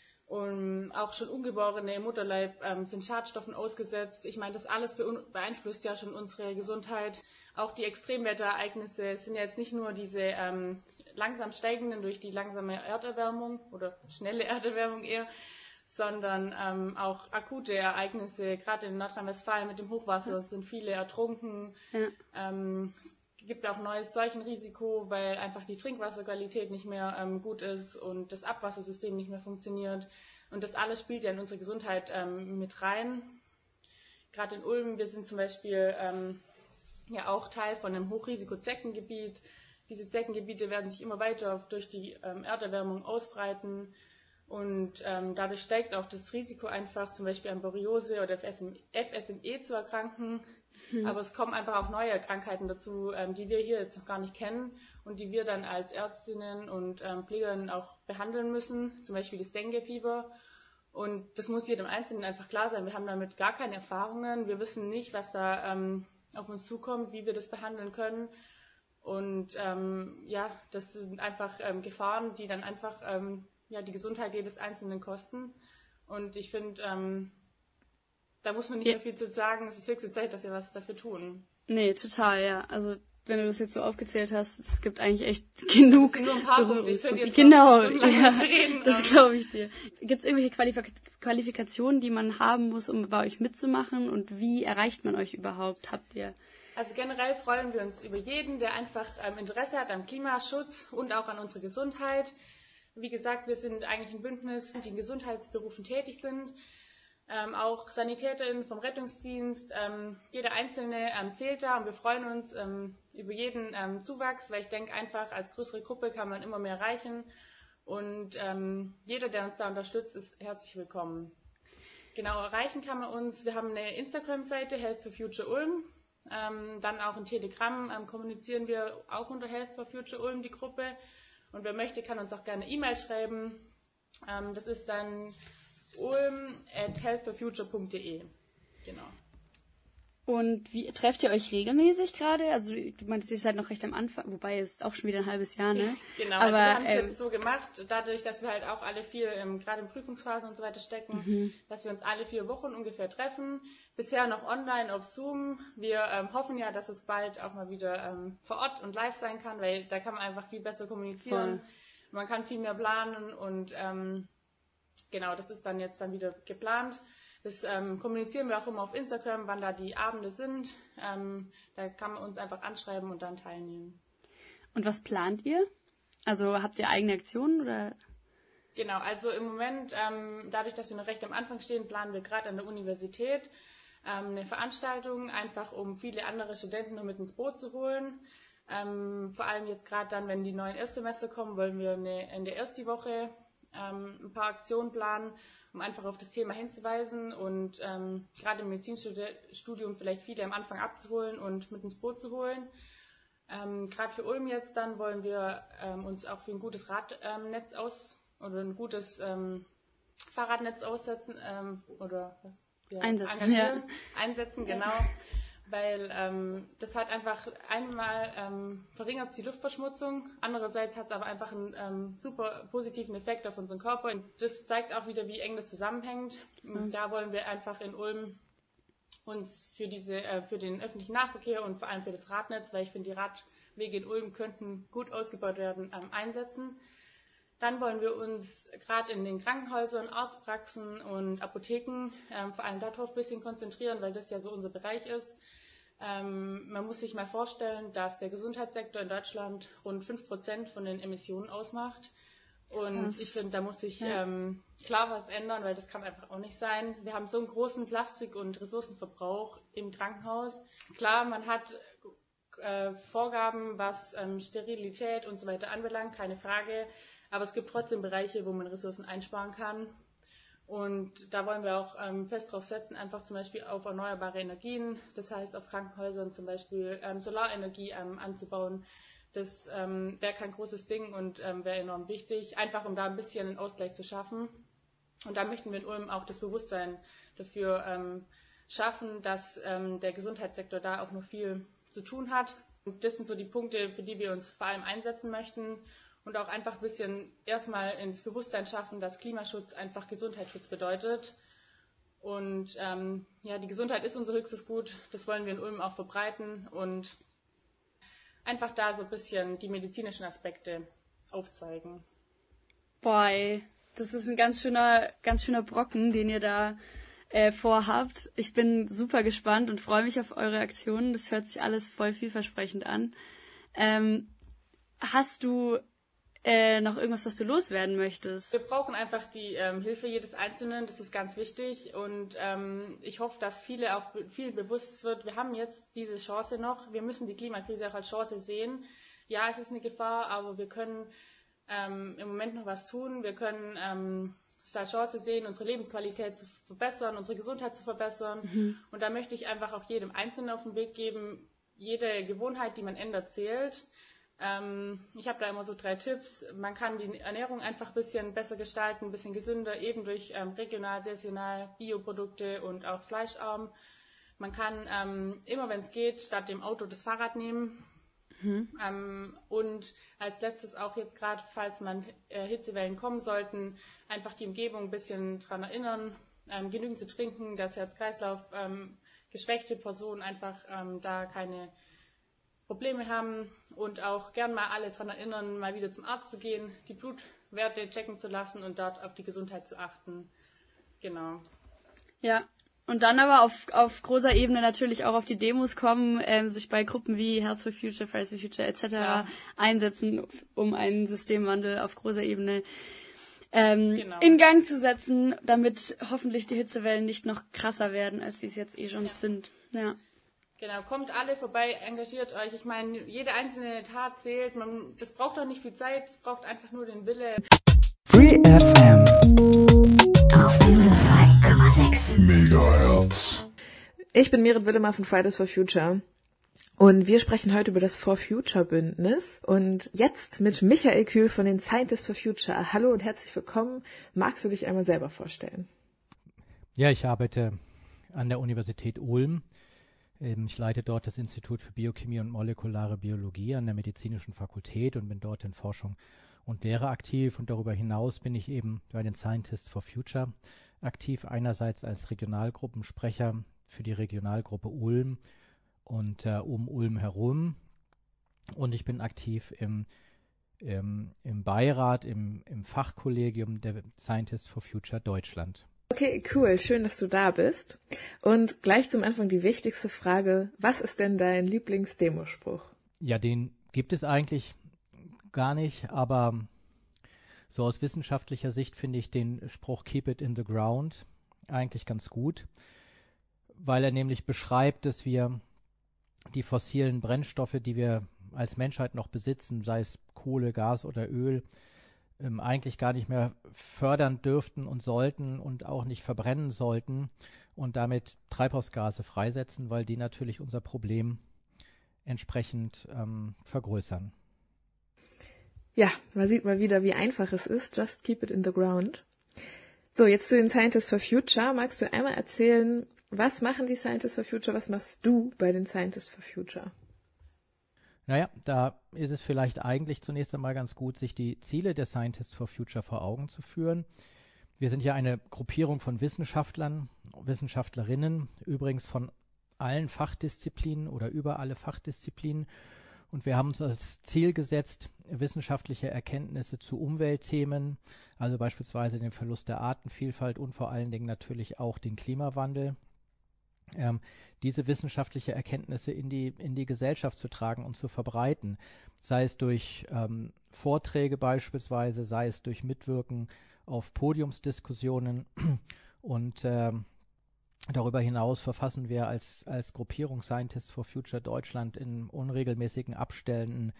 Speaker 7: Und auch schon Ungeborene im Mutterleib ähm, sind Schadstoffen ausgesetzt. Ich meine, das alles beeinflusst ja schon unsere Gesundheit. Auch die Extremwetterereignisse sind ja jetzt nicht nur diese ähm, langsam steigenden durch die langsame Erderwärmung oder schnelle Erderwärmung eher, sondern ähm, auch akute Ereignisse. Gerade in Nordrhein-Westfalen mit dem Hochwasser sind viele ertrunken. Ja. Ähm, es gibt auch neues Seuchenrisiko, weil einfach die Trinkwasserqualität nicht mehr ähm, gut ist und das Abwassersystem nicht mehr funktioniert. Und das alles spielt ja in unsere Gesundheit ähm, mit rein. Gerade in Ulm, wir sind zum Beispiel ähm, ja auch Teil von einem Hochrisiko-Zeckengebiet. Diese Zeckengebiete werden sich immer weiter durch die ähm, Erderwärmung ausbreiten. Und ähm, dadurch steigt auch das Risiko einfach, zum Beispiel an Borreliose oder F S M E zu erkranken. Hm. Aber es kommen einfach auch neue Krankheiten dazu, ähm, die wir hier jetzt noch gar nicht kennen und die wir dann als Ärztinnen und ähm, Pflegerinnen auch behandeln müssen, zum Beispiel das Dengue-Fieber. Und das muss jedem Einzelnen einfach klar sein. Wir haben damit gar keine Erfahrungen. Wir wissen nicht, was da ähm, auf uns zukommt, wie wir das behandeln können. Und ähm, ja, das sind einfach ähm, Gefahren, die dann einfach ähm, ja, die Gesundheit jedes Einzelnen kosten. Und ich finde, ähm, da muss man nicht ja. mehr viel zu sagen. Es ist höchste Zeit, dass wir was dafür tun.
Speaker 1: Nee, total, ja. Also wenn du das jetzt so aufgezählt hast, es gibt eigentlich echt genug.
Speaker 7: Das sind nur ein paar Punkte. Ich könnte jetzt
Speaker 1: genau,
Speaker 7: noch
Speaker 1: ja,
Speaker 7: reden.
Speaker 1: Das glaube ich dir. Gibt es irgendwelche Qualifik- Qualifikationen, die man haben muss, um bei euch mitzumachen? Und wie erreicht man euch überhaupt? Habt ihr?
Speaker 7: Also generell freuen wir uns über jeden, der einfach ähm, Interesse hat am Klimaschutz und auch an unserer Gesundheit. Wie gesagt, wir sind eigentlich ein Bündnis, die in Gesundheitsberufen tätig sind. Ähm, auch SanitäterInnen vom Rettungsdienst, ähm, jeder Einzelne ähm, zählt da und wir freuen uns ähm, über jeden ähm, Zuwachs, weil ich denke einfach, als größere Gruppe kann man immer mehr erreichen und ähm, jeder, der uns da unterstützt, ist herzlich willkommen. Genau, erreichen kann man uns, wir haben eine Instagram-Seite, Health for Future Ulm, ähm, dann auch in Telegram ähm, kommunizieren wir auch unter Health for Future Ulm, die Gruppe, und wer möchte, kann uns auch gerne E-Mail schreiben, ähm, das ist dann ulm at health for future punkt de. Genau.
Speaker 1: Und wie trefft ihr euch regelmäßig gerade? Also du meintest, ihr seid noch recht am Anfang, wobei es ist auch schon wieder ein halbes Jahr, ne?
Speaker 7: Genau,
Speaker 1: aber
Speaker 7: also wir haben es
Speaker 1: ähm,
Speaker 7: jetzt so gemacht, dadurch, dass wir halt auch alle vier, ähm, gerade in Prüfungsphasen und so weiter stecken, mhm. dass wir uns alle vier Wochen ungefähr treffen. Bisher noch online auf Zoom. Wir ähm, hoffen ja, dass es bald auch mal wieder ähm, vor Ort und live sein kann, weil da kann man einfach viel besser kommunizieren. Voll. Man kann viel mehr planen und ähm, genau, das ist dann jetzt dann wieder geplant. Das ähm, kommunizieren wir auch immer auf Instagram, wann da die Abende sind. Ähm, da kann man uns einfach anschreiben und dann teilnehmen.
Speaker 1: Und was plant ihr? Also habt ihr eigene Aktionen oder?
Speaker 7: Genau, also im Moment, ähm, dadurch, dass wir noch recht am Anfang stehen, planen wir gerade an der Universität ähm, eine Veranstaltung, einfach um viele andere Studenten nur mit ins Boot zu holen. Ähm, vor allem jetzt gerade dann, wenn die neuen Erstsemester kommen, wollen wir eine, in der ersten Woche ähm, ein paar Aktionen planen, um einfach auf das Thema hinzuweisen und ähm, gerade im Medizinstudium vielleicht viele am Anfang abzuholen und mit ins Boot zu holen. Ähm, gerade für Ulm jetzt dann wollen wir ähm, uns auch für ein gutes Radnetz aus oder ein gutes ähm, Fahrradnetz aussetzen ähm, oder was? Ja,
Speaker 1: einsetzen,
Speaker 7: engagieren,
Speaker 1: ja.
Speaker 7: einsetzen, genau. Weil ähm, das hat einfach einmal ähm, verringert die Luftverschmutzung, andererseits hat es aber einfach einen ähm, super positiven Effekt auf unseren Körper. Und das zeigt auch wieder, wie eng das zusammenhängt. Und mhm. da wollen wir einfach in Ulm uns für diese, äh, für den öffentlichen Nahverkehr und vor allem für das Radnetz, weil ich finde, die Radwege in Ulm könnten gut ausgebaut werden, ähm, einsetzen. Dann wollen wir uns gerade in den Krankenhäusern, Arztpraxen und Apotheken ähm, vor allem darauf ein bisschen konzentrieren, weil das ja so unser Bereich ist. Ähm, man muss sich mal vorstellen, dass der Gesundheitssektor in Deutschland rund fünf Prozent von den Emissionen ausmacht. Und Krass. Ich finde, da muss sich ja. ähm, klar was ändern, weil das kann einfach auch nicht sein. Wir haben so einen großen Plastik- und Ressourcenverbrauch im Krankenhaus. Klar, man hat äh, Vorgaben, was ähm, Sterilität und so weiter anbelangt, keine Frage. Aber es gibt trotzdem Bereiche, wo man Ressourcen einsparen kann. Und da wollen wir auch ähm, fest drauf setzen, einfach zum Beispiel auf erneuerbare Energien, das heißt auf Krankenhäusern zum Beispiel ähm, Solarenergie ähm, anzubauen. Das ähm, wäre kein großes Ding und ähm, wäre enorm wichtig, einfach um da ein bisschen einen Ausgleich zu schaffen. Und da möchten wir in Ulm auch das Bewusstsein dafür ähm, schaffen, dass ähm, der Gesundheitssektor da auch noch viel zu tun hat. Und das sind so die Punkte, für die wir uns vor allem einsetzen möchten. Und auch einfach ein bisschen erstmal ins Bewusstsein schaffen, dass Klimaschutz einfach Gesundheitsschutz bedeutet. Und ähm, ja, die Gesundheit ist unser höchstes Gut. Das wollen wir in Ulm auch verbreiten und einfach da so ein bisschen die medizinischen Aspekte aufzeigen.
Speaker 1: Boah, ey, das ist ein ganz schöner, ganz schöner Brocken, den ihr da äh, vorhabt. Ich bin super gespannt und freue mich auf eure Aktionen. Das hört sich alles voll vielversprechend an. Ähm, hast du Äh, noch irgendwas, was du loswerden möchtest?
Speaker 7: Wir brauchen einfach die ähm, Hilfe jedes Einzelnen, das ist ganz wichtig und ähm, ich hoffe, dass viele auch vielen bewusst wird, wir haben jetzt diese Chance noch, wir müssen die Klimakrise auch als Chance sehen. Ja, es ist eine Gefahr, aber wir können ähm, im Moment noch was tun, wir können ähm, es als Chance sehen, unsere Lebensqualität zu verbessern, unsere Gesundheit zu verbessern mhm. und da möchte ich einfach auch jedem Einzelnen auf den Weg geben, jede Gewohnheit, die man ändert, zählt. Ich habe da immer so drei Tipps. Man kann die Ernährung einfach ein bisschen besser gestalten, ein bisschen gesünder, eben durch ähm, regional, saisonal, Bioprodukte und auch fleischarm. Man kann ähm, immer, wenn es geht, statt dem Auto das Fahrrad nehmen. Mhm. Ähm, und als letztes auch jetzt gerade, falls man äh, Hitzewellen kommen sollten, einfach die Umgebung ein bisschen daran erinnern, ähm, genügend zu trinken, dass Herz-Kreislauf ähm, geschwächte Personen einfach ähm, da keine Probleme haben und auch gern mal alle daran erinnern, mal wieder zum Arzt zu gehen, die Blutwerte checken zu lassen und dort auf die Gesundheit zu achten. Genau.
Speaker 1: Ja, und dann aber auf, auf großer Ebene natürlich auch auf die Demos kommen, ähm, sich bei Gruppen wie Health for Future, Fridays for Future et cetera ja. einsetzen, um einen Systemwandel auf großer Ebene ähm, genau. in Gang zu setzen, damit hoffentlich die Hitzewellen nicht noch krasser werden, als sie es jetzt eh schon ja. sind. Ja.
Speaker 7: Genau, kommt alle vorbei, engagiert euch. Ich meine, jede einzelne Tat zählt. Man, das braucht auch nicht viel Zeit, es braucht einfach nur den Wille.
Speaker 4: Free F M
Speaker 5: auf hundertzwei Komma sechs
Speaker 4: Megahertz.
Speaker 2: Ich bin Merit Willemer von Fridays for Future und wir sprechen heute über das For Future Bündnis und jetzt mit Michael Kühl von den Scientists for Future. Hallo und herzlich willkommen. Magst du dich einmal selber vorstellen?
Speaker 8: Ja, ich arbeite an der Universität Ulm. Ich leite dort das Institut für Biochemie und molekulare Biologie an der Medizinischen Fakultät und bin dort in Forschung und Lehre aktiv. Und darüber hinaus bin ich eben bei den Scientists for Future aktiv, einerseits als Regionalgruppensprecher für die Regionalgruppe Ulm und äh, um Ulm herum. Und ich bin aktiv im, im, im Beirat, im, im Fachkollegium der Scientists for Future Deutschland.
Speaker 2: Okay, cool. Schön, dass du da bist. Und gleich zum Anfang die wichtigste Frage. Was ist denn dein Lieblingsdemospruch?
Speaker 8: Ja, den gibt es eigentlich gar nicht, aber so aus wissenschaftlicher Sicht finde ich den Spruch Keep it in the ground eigentlich ganz gut, weil er nämlich beschreibt, dass wir die fossilen Brennstoffe, die wir als Menschheit noch besitzen, sei es Kohle, Gas oder Öl, ähm, eigentlich gar nicht mehr fördern dürften und sollten und auch nicht verbrennen sollten und damit Treibhausgase freisetzen, weil die natürlich unser Problem entsprechend ähm, vergrößern.
Speaker 2: Ja, man sieht mal wieder, wie einfach es ist. Just keep it in the ground. So, jetzt zu den Scientists for Future. Magst du einmal erzählen, was machen die Scientists for Future? Was machst du bei den Scientists for Future?
Speaker 8: Naja, da ist es vielleicht eigentlich zunächst einmal ganz gut, sich die Ziele der Scientists for Future vor Augen zu führen. Wir sind ja eine Gruppierung von Wissenschaftlern, Wissenschaftlerinnen, übrigens von allen Fachdisziplinen oder über alle Fachdisziplinen. Und wir haben uns als Ziel gesetzt, wissenschaftliche Erkenntnisse zu Umweltthemen, also beispielsweise den Verlust der Artenvielfalt und vor allen Dingen natürlich auch den Klimawandel, ähm, diese wissenschaftliche Erkenntnisse in die, in die Gesellschaft zu tragen und zu verbreiten. Sei es durch ähm, Vorträge beispielsweise, sei es durch Mitwirken auf Podiumsdiskussionen und ähm, darüber hinaus verfassen wir als, als Gruppierung Scientists for Future Deutschland in unregelmäßigen Abständen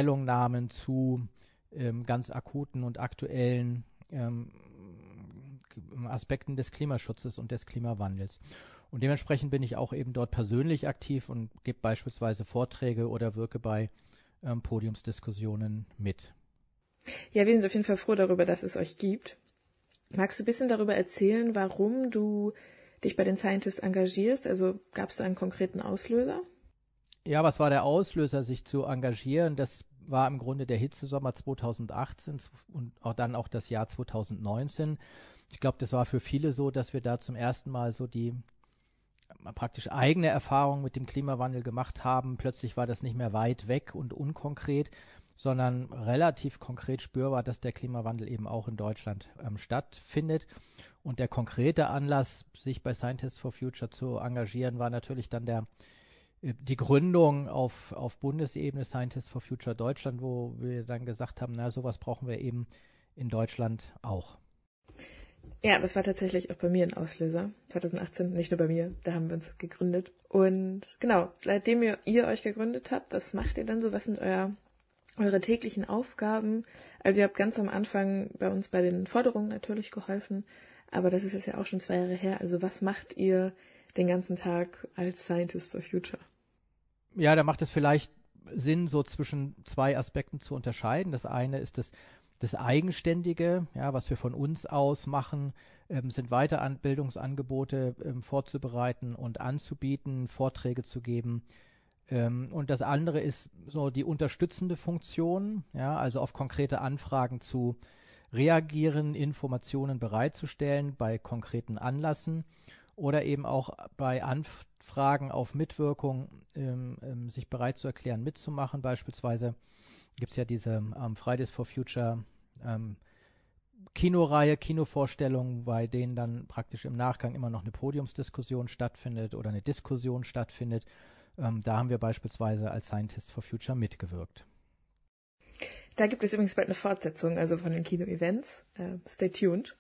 Speaker 8: Stellungnahmen zu ähm, ganz akuten und aktuellen ähm, Aspekten des Klimaschutzes und des Klimawandels. Und dementsprechend bin ich auch eben dort persönlich aktiv und gebe beispielsweise Vorträge oder wirke bei ähm, Podiumsdiskussionen mit.
Speaker 2: Ja, wir sind auf jeden Fall froh darüber, dass es euch gibt. Magst du ein bisschen darüber erzählen, warum du dich bei den Scientists engagierst? Also gab es da einen konkreten Auslöser?
Speaker 8: Ja, was war der Auslöser, sich zu engagieren? Das war im Grunde der Hitzesommer zweitausendachtzehn und auch dann auch das Jahr zweitausendneunzehn. Ich glaube, das war für viele so, dass wir da zum ersten Mal so die praktisch eigene Erfahrung mit dem Klimawandel gemacht haben. Plötzlich war das nicht mehr weit weg und unkonkret, sondern relativ konkret spürbar, dass der Klimawandel eben auch in Deutschland ähm, stattfindet. Und der konkrete Anlass, sich bei Scientists for Future zu engagieren, war natürlich dann der die Gründung auf, auf Bundesebene Scientists for Future Deutschland, wo wir dann gesagt haben, na, sowas brauchen wir eben in Deutschland auch.
Speaker 2: Ja, das war tatsächlich auch bei mir ein Auslöser. zweitausendachtzehn, nicht nur bei mir, da haben wir uns gegründet. Und genau, seitdem ihr, ihr euch gegründet habt, was macht ihr dann so? Was sind euer, eure täglichen Aufgaben? Also ihr habt ganz am Anfang bei uns bei den Forderungen natürlich geholfen, aber das ist jetzt ja auch schon zwei Jahre her. Also was macht ihr den ganzen Tag als Scientists for Future?
Speaker 8: Ja, da macht es vielleicht Sinn, so zwischen zwei Aspekten zu unterscheiden. Das eine ist das, das Eigenständige, ja, was wir von uns aus machen, ähm, sind Weiterbildungsangebote ähm, vorzubereiten und anzubieten, Vorträge zu geben. Ähm, und das andere ist so die unterstützende Funktion, ja, also auf konkrete Anfragen zu reagieren, Informationen bereitzustellen bei konkreten Anlässen. Oder eben auch bei Anfragen auf Mitwirkung ähm, ähm, sich bereit zu erklären, mitzumachen. Beispielsweise gibt es ja diese ähm, Fridays for Future ähm, Kinoreihe, Kinovorstellungen, bei denen dann praktisch im Nachgang immer noch eine Podiumsdiskussion stattfindet oder eine Diskussion stattfindet. Ähm, da haben wir beispielsweise als Scientists for Future mitgewirkt.
Speaker 2: Da gibt es übrigens bald eine Fortsetzung, also von den Kino-Events. Uh, stay tuned.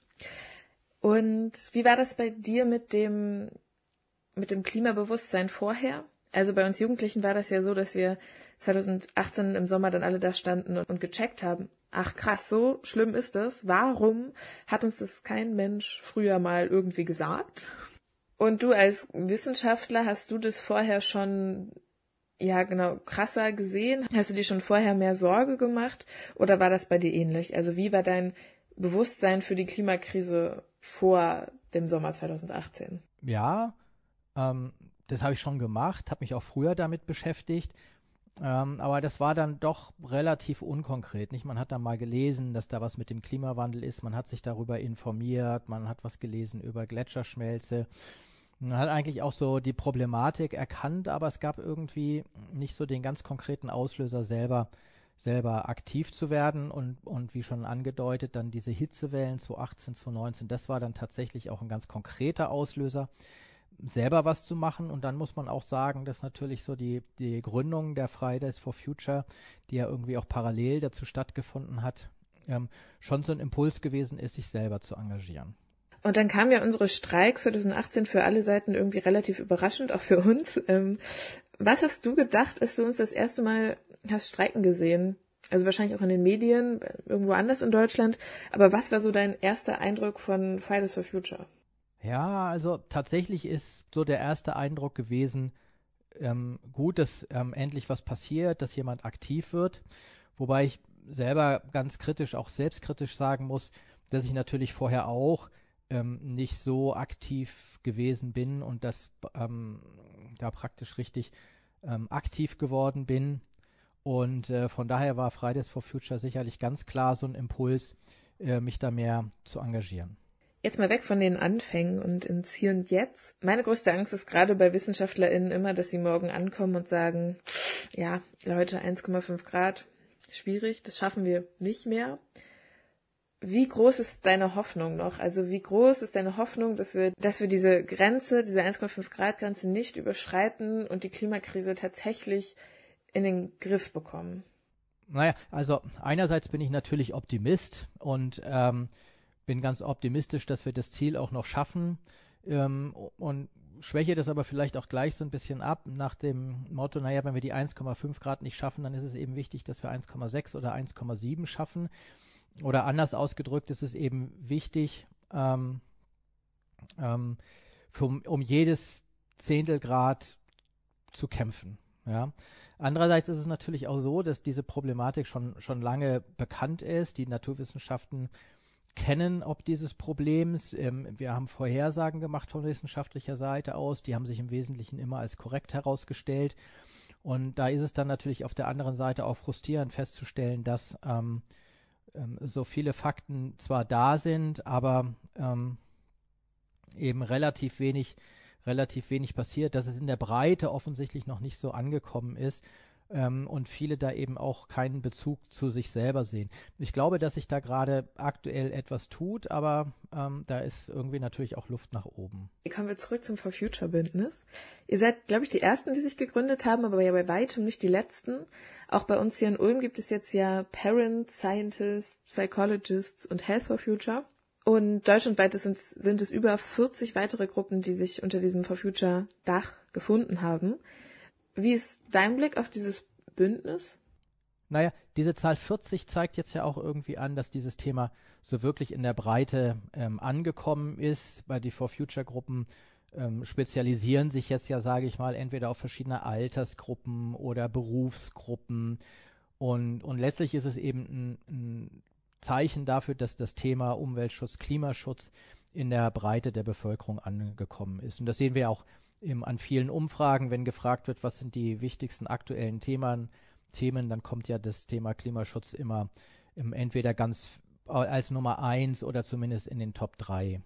Speaker 2: Und wie war das bei dir mit dem, mit dem Klimabewusstsein vorher? Also bei uns Jugendlichen war das ja so, dass wir zweitausendachtzehn im Sommer dann alle da standen und, und gecheckt haben, ach krass, so schlimm ist das. Warum hat uns das kein Mensch früher mal irgendwie gesagt? Und du als Wissenschaftler, hast du das vorher schon, ja genau, krasser gesehen? Hast du dir schon vorher mehr Sorge gemacht? Oder war das bei dir ähnlich? Also wie war dein Bewusstsein für die Klimakrise vor dem Sommer zweitausendachtzehn?
Speaker 8: Ja, ähm, das habe ich schon gemacht, habe mich auch früher damit beschäftigt, ähm, aber das war dann doch relativ unkonkret. Nicht? Man hat dann mal gelesen, dass da was mit dem Klimawandel ist, man hat sich darüber informiert, man hat was gelesen über Gletscherschmelze. Man hat eigentlich auch so die Problematik erkannt, aber es gab irgendwie nicht so den ganz konkreten Auslöser selber, selber aktiv zu werden und, und wie schon angedeutet, dann diese Hitzewellen zweitausendachtzehn, zweitausendneunzehn, das war dann tatsächlich auch ein ganz konkreter Auslöser, selber was zu machen. Und dann muss man auch sagen, dass natürlich so die, die Gründung der Fridays for Future, die ja irgendwie auch parallel dazu stattgefunden hat, ähm, schon so ein Impuls gewesen ist, sich selber zu engagieren.
Speaker 2: Und dann kamen ja unsere Streiks zweitausendachtzehn für alle Seiten irgendwie relativ überraschend, auch für uns. Ähm, was hast du gedacht, als du uns das erste Mal hast streiken gesehen? Also wahrscheinlich auch in den Medien, irgendwo anders in Deutschland. Aber was war so dein erster Eindruck von Fridays for Future?
Speaker 8: Ja, also tatsächlich ist so der erste Eindruck gewesen, ähm, gut, dass ähm, endlich was passiert, dass jemand aktiv wird. Wobei ich selber ganz kritisch, auch selbstkritisch sagen muss, dass ich natürlich vorher auch ähm, nicht so aktiv gewesen bin und dass ähm, da praktisch richtig ähm, aktiv geworden bin. Und äh, von daher war Fridays for Future sicherlich ganz klar so ein Impuls, äh, mich da mehr zu engagieren.
Speaker 2: Jetzt mal weg von den Anfängen und ins Hier und Jetzt. Meine größte Angst ist gerade bei WissenschaftlerInnen immer, dass sie morgen ankommen und sagen, ja, Leute, eins Komma fünf Grad, schwierig, das schaffen wir nicht mehr. Wie groß ist deine Hoffnung noch? Also wie groß ist deine Hoffnung, dass wir, dass wir diese Grenze, diese eins Komma fünf Grad Grenze nicht überschreiten und die Klimakrise tatsächlich in den Griff bekommen?
Speaker 8: Naja, also einerseits bin ich natürlich Optimist und ähm, bin ganz optimistisch, dass wir das Ziel auch noch schaffen ähm, und schwäche das aber vielleicht auch gleich so ein bisschen ab nach dem Motto, naja, wenn wir die eins Komma fünf Grad nicht schaffen, dann ist es eben wichtig, dass wir eins Komma sechs oder eins Komma sieben schaffen. Oder anders ausgedrückt ist es eben wichtig, ähm, ähm, für, um jedes Zehntelgrad zu kämpfen. Ja. Andererseits ist es natürlich auch so, dass diese Problematik schon, schon lange bekannt ist. Die Naturwissenschaften kennen ob dieses Problems. Ähm, wir haben Vorhersagen gemacht von wissenschaftlicher Seite aus. Die haben sich im Wesentlichen immer als korrekt herausgestellt. Und da ist es dann natürlich auf der anderen Seite auch frustrierend festzustellen, dass ähm, ähm, so viele Fakten zwar da sind, aber ähm, eben relativ wenig relativ wenig passiert, dass es in der Breite offensichtlich noch nicht so angekommen ist ähm, und viele da eben auch keinen Bezug zu sich selber sehen. Ich glaube, dass sich da gerade aktuell etwas tut, aber ähm, da ist irgendwie natürlich auch Luft nach oben.
Speaker 2: Kommen wir zurück zum For Future Bündnis. Ihr seid, glaube ich, die Ersten, die sich gegründet haben, aber ja bei weitem nicht die Letzten. Auch bei uns hier in Ulm gibt es jetzt ja Parents, Scientists, Psychologists und Health for Future. Und deutschlandweit sind, sind es über vierzig weitere Gruppen, die sich unter diesem For Future Dach gefunden haben. Wie ist dein Blick auf dieses Bündnis?
Speaker 8: Naja, diese Zahl vierzig zeigt jetzt ja auch irgendwie an, dass dieses Thema so wirklich in der Breite ähm, angekommen ist, weil die For Future Gruppen ähm, spezialisieren sich jetzt ja, sage ich mal, entweder auf verschiedene Altersgruppen oder Berufsgruppen. Und, und letztlich ist es eben ein, ein Zeichen dafür, dass das Thema Umweltschutz, Klimaschutz in der Breite der Bevölkerung angekommen ist. Und das sehen wir auch eben an vielen Umfragen, wenn gefragt wird, was sind die wichtigsten aktuellen Themen, Themen, dann kommt ja das Thema Klimaschutz immer im, entweder ganz als Nummer eins oder zumindest in den Top drei.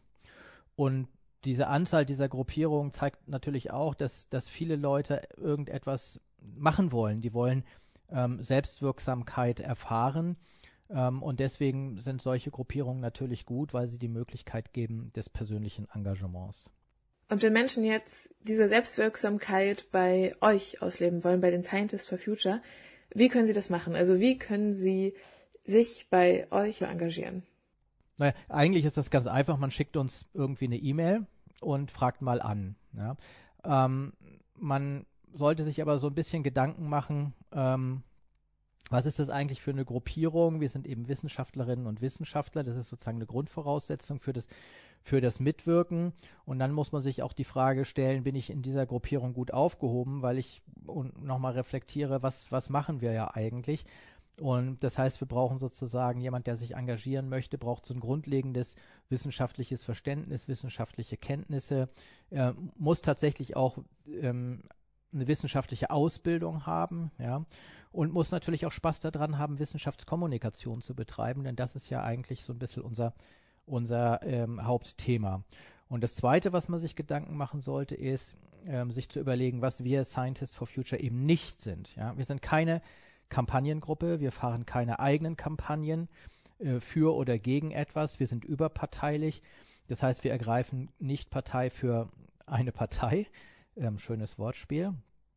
Speaker 8: Und diese Anzahl dieser Gruppierungen zeigt natürlich auch, dass, dass viele Leute irgendetwas machen wollen. Die wollen ähm, Selbstwirksamkeit erfahren. Um, und deswegen sind solche Gruppierungen natürlich gut, weil sie die Möglichkeit geben des persönlichen Engagements.
Speaker 2: Und wenn Menschen jetzt diese Selbstwirksamkeit bei euch ausleben wollen, bei den Scientists for Future, wie können sie das machen? Also wie können sie sich bei euch engagieren?
Speaker 8: Naja, eigentlich ist das ganz einfach. Man schickt uns irgendwie eine E-Mail und fragt mal an. Ja. Ähm, man sollte sich aber so ein bisschen Gedanken machen, ähm, was ist das eigentlich für eine Gruppierung? Wir sind eben Wissenschaftlerinnen und Wissenschaftler. Das ist sozusagen eine Grundvoraussetzung für das, für das Mitwirken. Und dann muss man sich auch die Frage stellen, bin ich in dieser Gruppierung gut aufgehoben? Weil ich nochmal reflektiere, was, was machen wir ja eigentlich? Und das heißt, wir brauchen sozusagen jemand, der sich engagieren möchte, braucht so ein grundlegendes wissenschaftliches Verständnis, wissenschaftliche Kenntnisse, äh, muss tatsächlich auch ähm, eine wissenschaftliche Ausbildung haben, ja, und muss natürlich auch Spaß daran haben, Wissenschaftskommunikation zu betreiben, denn das ist ja eigentlich so ein bisschen unser, unser ähm, Hauptthema. Und das Zweite, was man sich Gedanken machen sollte, ist, ähm, sich zu überlegen, was wir Scientists for Future eben nicht sind. Ja? Wir sind keine Kampagnengruppe, wir fahren keine eigenen Kampagnen äh, für oder gegen etwas, wir sind überparteilich. Das heißt, wir ergreifen nicht Partei für eine Partei, ähm, schönes Wortspiel.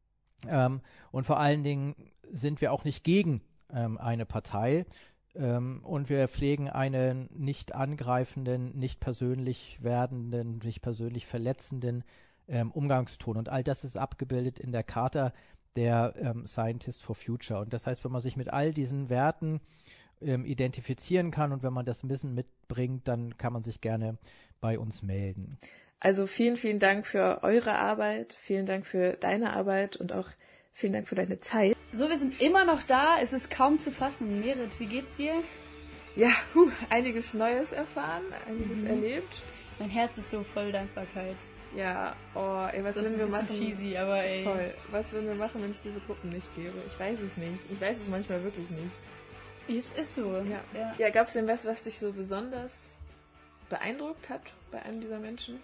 Speaker 8: Ähm, und vor allen Dingen sind wir auch nicht gegen ähm, eine Partei ähm, und wir pflegen einen nicht angreifenden, nicht persönlich werdenden, nicht persönlich verletzenden ähm, Umgangston. Und all das ist abgebildet in der Charta der ähm, Scientists for Future. Und das heißt, wenn man sich mit all diesen Werten ähm, identifizieren kann und wenn man das ein bisschen mitbringt, dann kann man sich gerne bei uns melden.
Speaker 2: Also vielen, vielen Dank für eure Arbeit, vielen Dank für deine Arbeit und auch vielen Dank für deine Zeit.
Speaker 1: So, wir sind immer noch da. Es ist kaum zu fassen. Merit, wie geht's dir?
Speaker 2: Ja, huh, einiges Neues erfahren, einiges mhm. erlebt.
Speaker 1: Mein Herz ist so voll Dankbarkeit.
Speaker 2: Ja, oh, ey, was
Speaker 1: das
Speaker 2: würden wir machen?
Speaker 1: Das ist ein bisschen cheesy, aber ey.
Speaker 2: Voll. Was würden wir machen, wenn es diese Gruppen nicht gäbe? Ich weiß es nicht. Ich weiß es manchmal wirklich nicht.
Speaker 1: Es ist so.
Speaker 2: Ja,
Speaker 1: ja.
Speaker 2: ja gab es denn was, was dich so besonders beeindruckt hat bei einem dieser Menschen?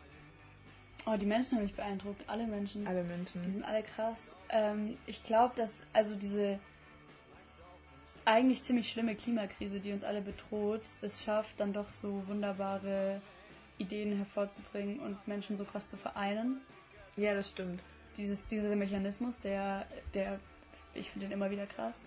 Speaker 1: Oh, die Menschen haben mich beeindruckt. Alle Menschen.
Speaker 2: Alle Menschen.
Speaker 1: Die sind alle krass. Ähm, ich glaube, dass also diese eigentlich ziemlich schlimme Klimakrise, die uns alle bedroht, es schafft, dann doch so wunderbare Ideen hervorzubringen und Menschen so krass zu vereinen.
Speaker 2: Ja, das stimmt.
Speaker 1: Dieses, dieser Mechanismus, der, der, ich finde den immer wieder krass.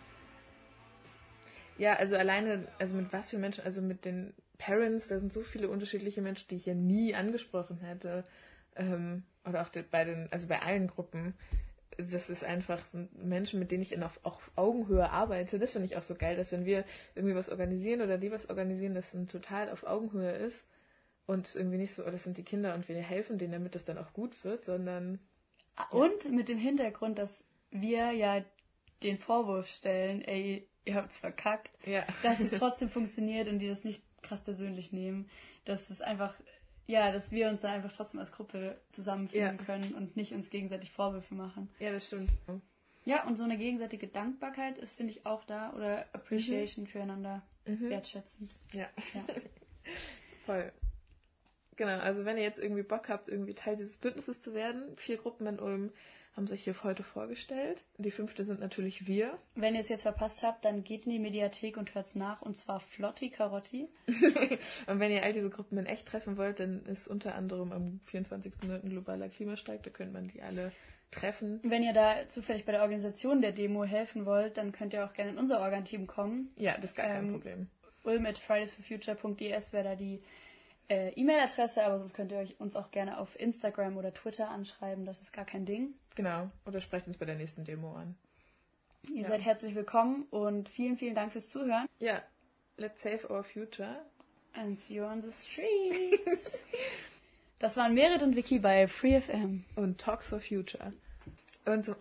Speaker 2: Ja, also alleine, also mit was für Menschen, also mit den Parents, da sind so viele unterschiedliche Menschen, die ich ja nie angesprochen hätte. Ähm, oder auch die, bei den, also bei allen Gruppen. Das ist einfach sind Menschen, mit denen ich in auf, auch auf Augenhöhe arbeite. Das finde ich auch so geil, dass wenn wir irgendwie was organisieren oder die was organisieren, das dann total auf Augenhöhe ist. Und es ist irgendwie nicht so, oh, das sind die Kinder und wir helfen denen, damit es dann auch gut wird, sondern...
Speaker 1: Und mit dem Hintergrund, dass wir ja den Vorwurf stellen, ey, ihr habt's verkackt,
Speaker 2: Ja.
Speaker 1: dass es trotzdem funktioniert und die das nicht krass persönlich nehmen. Dass es einfach, ja, dass wir uns dann einfach trotzdem als Gruppe zusammenfinden
Speaker 2: Ja.
Speaker 1: können und nicht uns gegenseitig Vorwürfe machen.
Speaker 2: Ja, das stimmt.
Speaker 1: Ja, und so eine gegenseitige Dankbarkeit ist, finde ich, auch da. Oder Appreciation füreinander
Speaker 2: Mhm.
Speaker 1: wertschätzen.
Speaker 2: Ja.
Speaker 1: Ja.
Speaker 2: Voll. Genau, also wenn ihr jetzt irgendwie Bock habt, irgendwie Teil dieses Bündnisses zu werden, vier Gruppen in Ulm haben sich hier heute vorgestellt. Die fünfte sind natürlich wir.
Speaker 1: Wenn ihr es jetzt verpasst habt, dann geht in die Mediathek und hört's nach. Und zwar Flotti Carotti.
Speaker 2: Und wenn ihr all diese Gruppen in echt treffen wollt, dann ist unter anderem am vierundzwanzigsten neunten globaler Klimastreik, da könnte man die alle treffen.
Speaker 1: Wenn ihr da zufällig bei der Organisation der Demo helfen wollt, dann könnt ihr auch gerne in unser Organ-Team kommen.
Speaker 2: Ja, das ist gar kein
Speaker 1: Ähm,
Speaker 2: Problem.
Speaker 1: ulm at fridays for future punkt d s wäre da die äh, E-Mail-Adresse, aber sonst könnt ihr euch uns auch gerne auf Instagram oder Twitter anschreiben, das ist gar kein Ding.
Speaker 2: Genau. Oder sprecht uns bei der nächsten Demo an.
Speaker 1: Ihr
Speaker 2: Ja.
Speaker 1: seid herzlich willkommen und vielen, vielen Dank fürs Zuhören.
Speaker 2: Ja, let's save our future.
Speaker 1: And see you on the streets. Das waren Merit und Vicky bei Free F M.
Speaker 2: Und Talks for Future. Und zum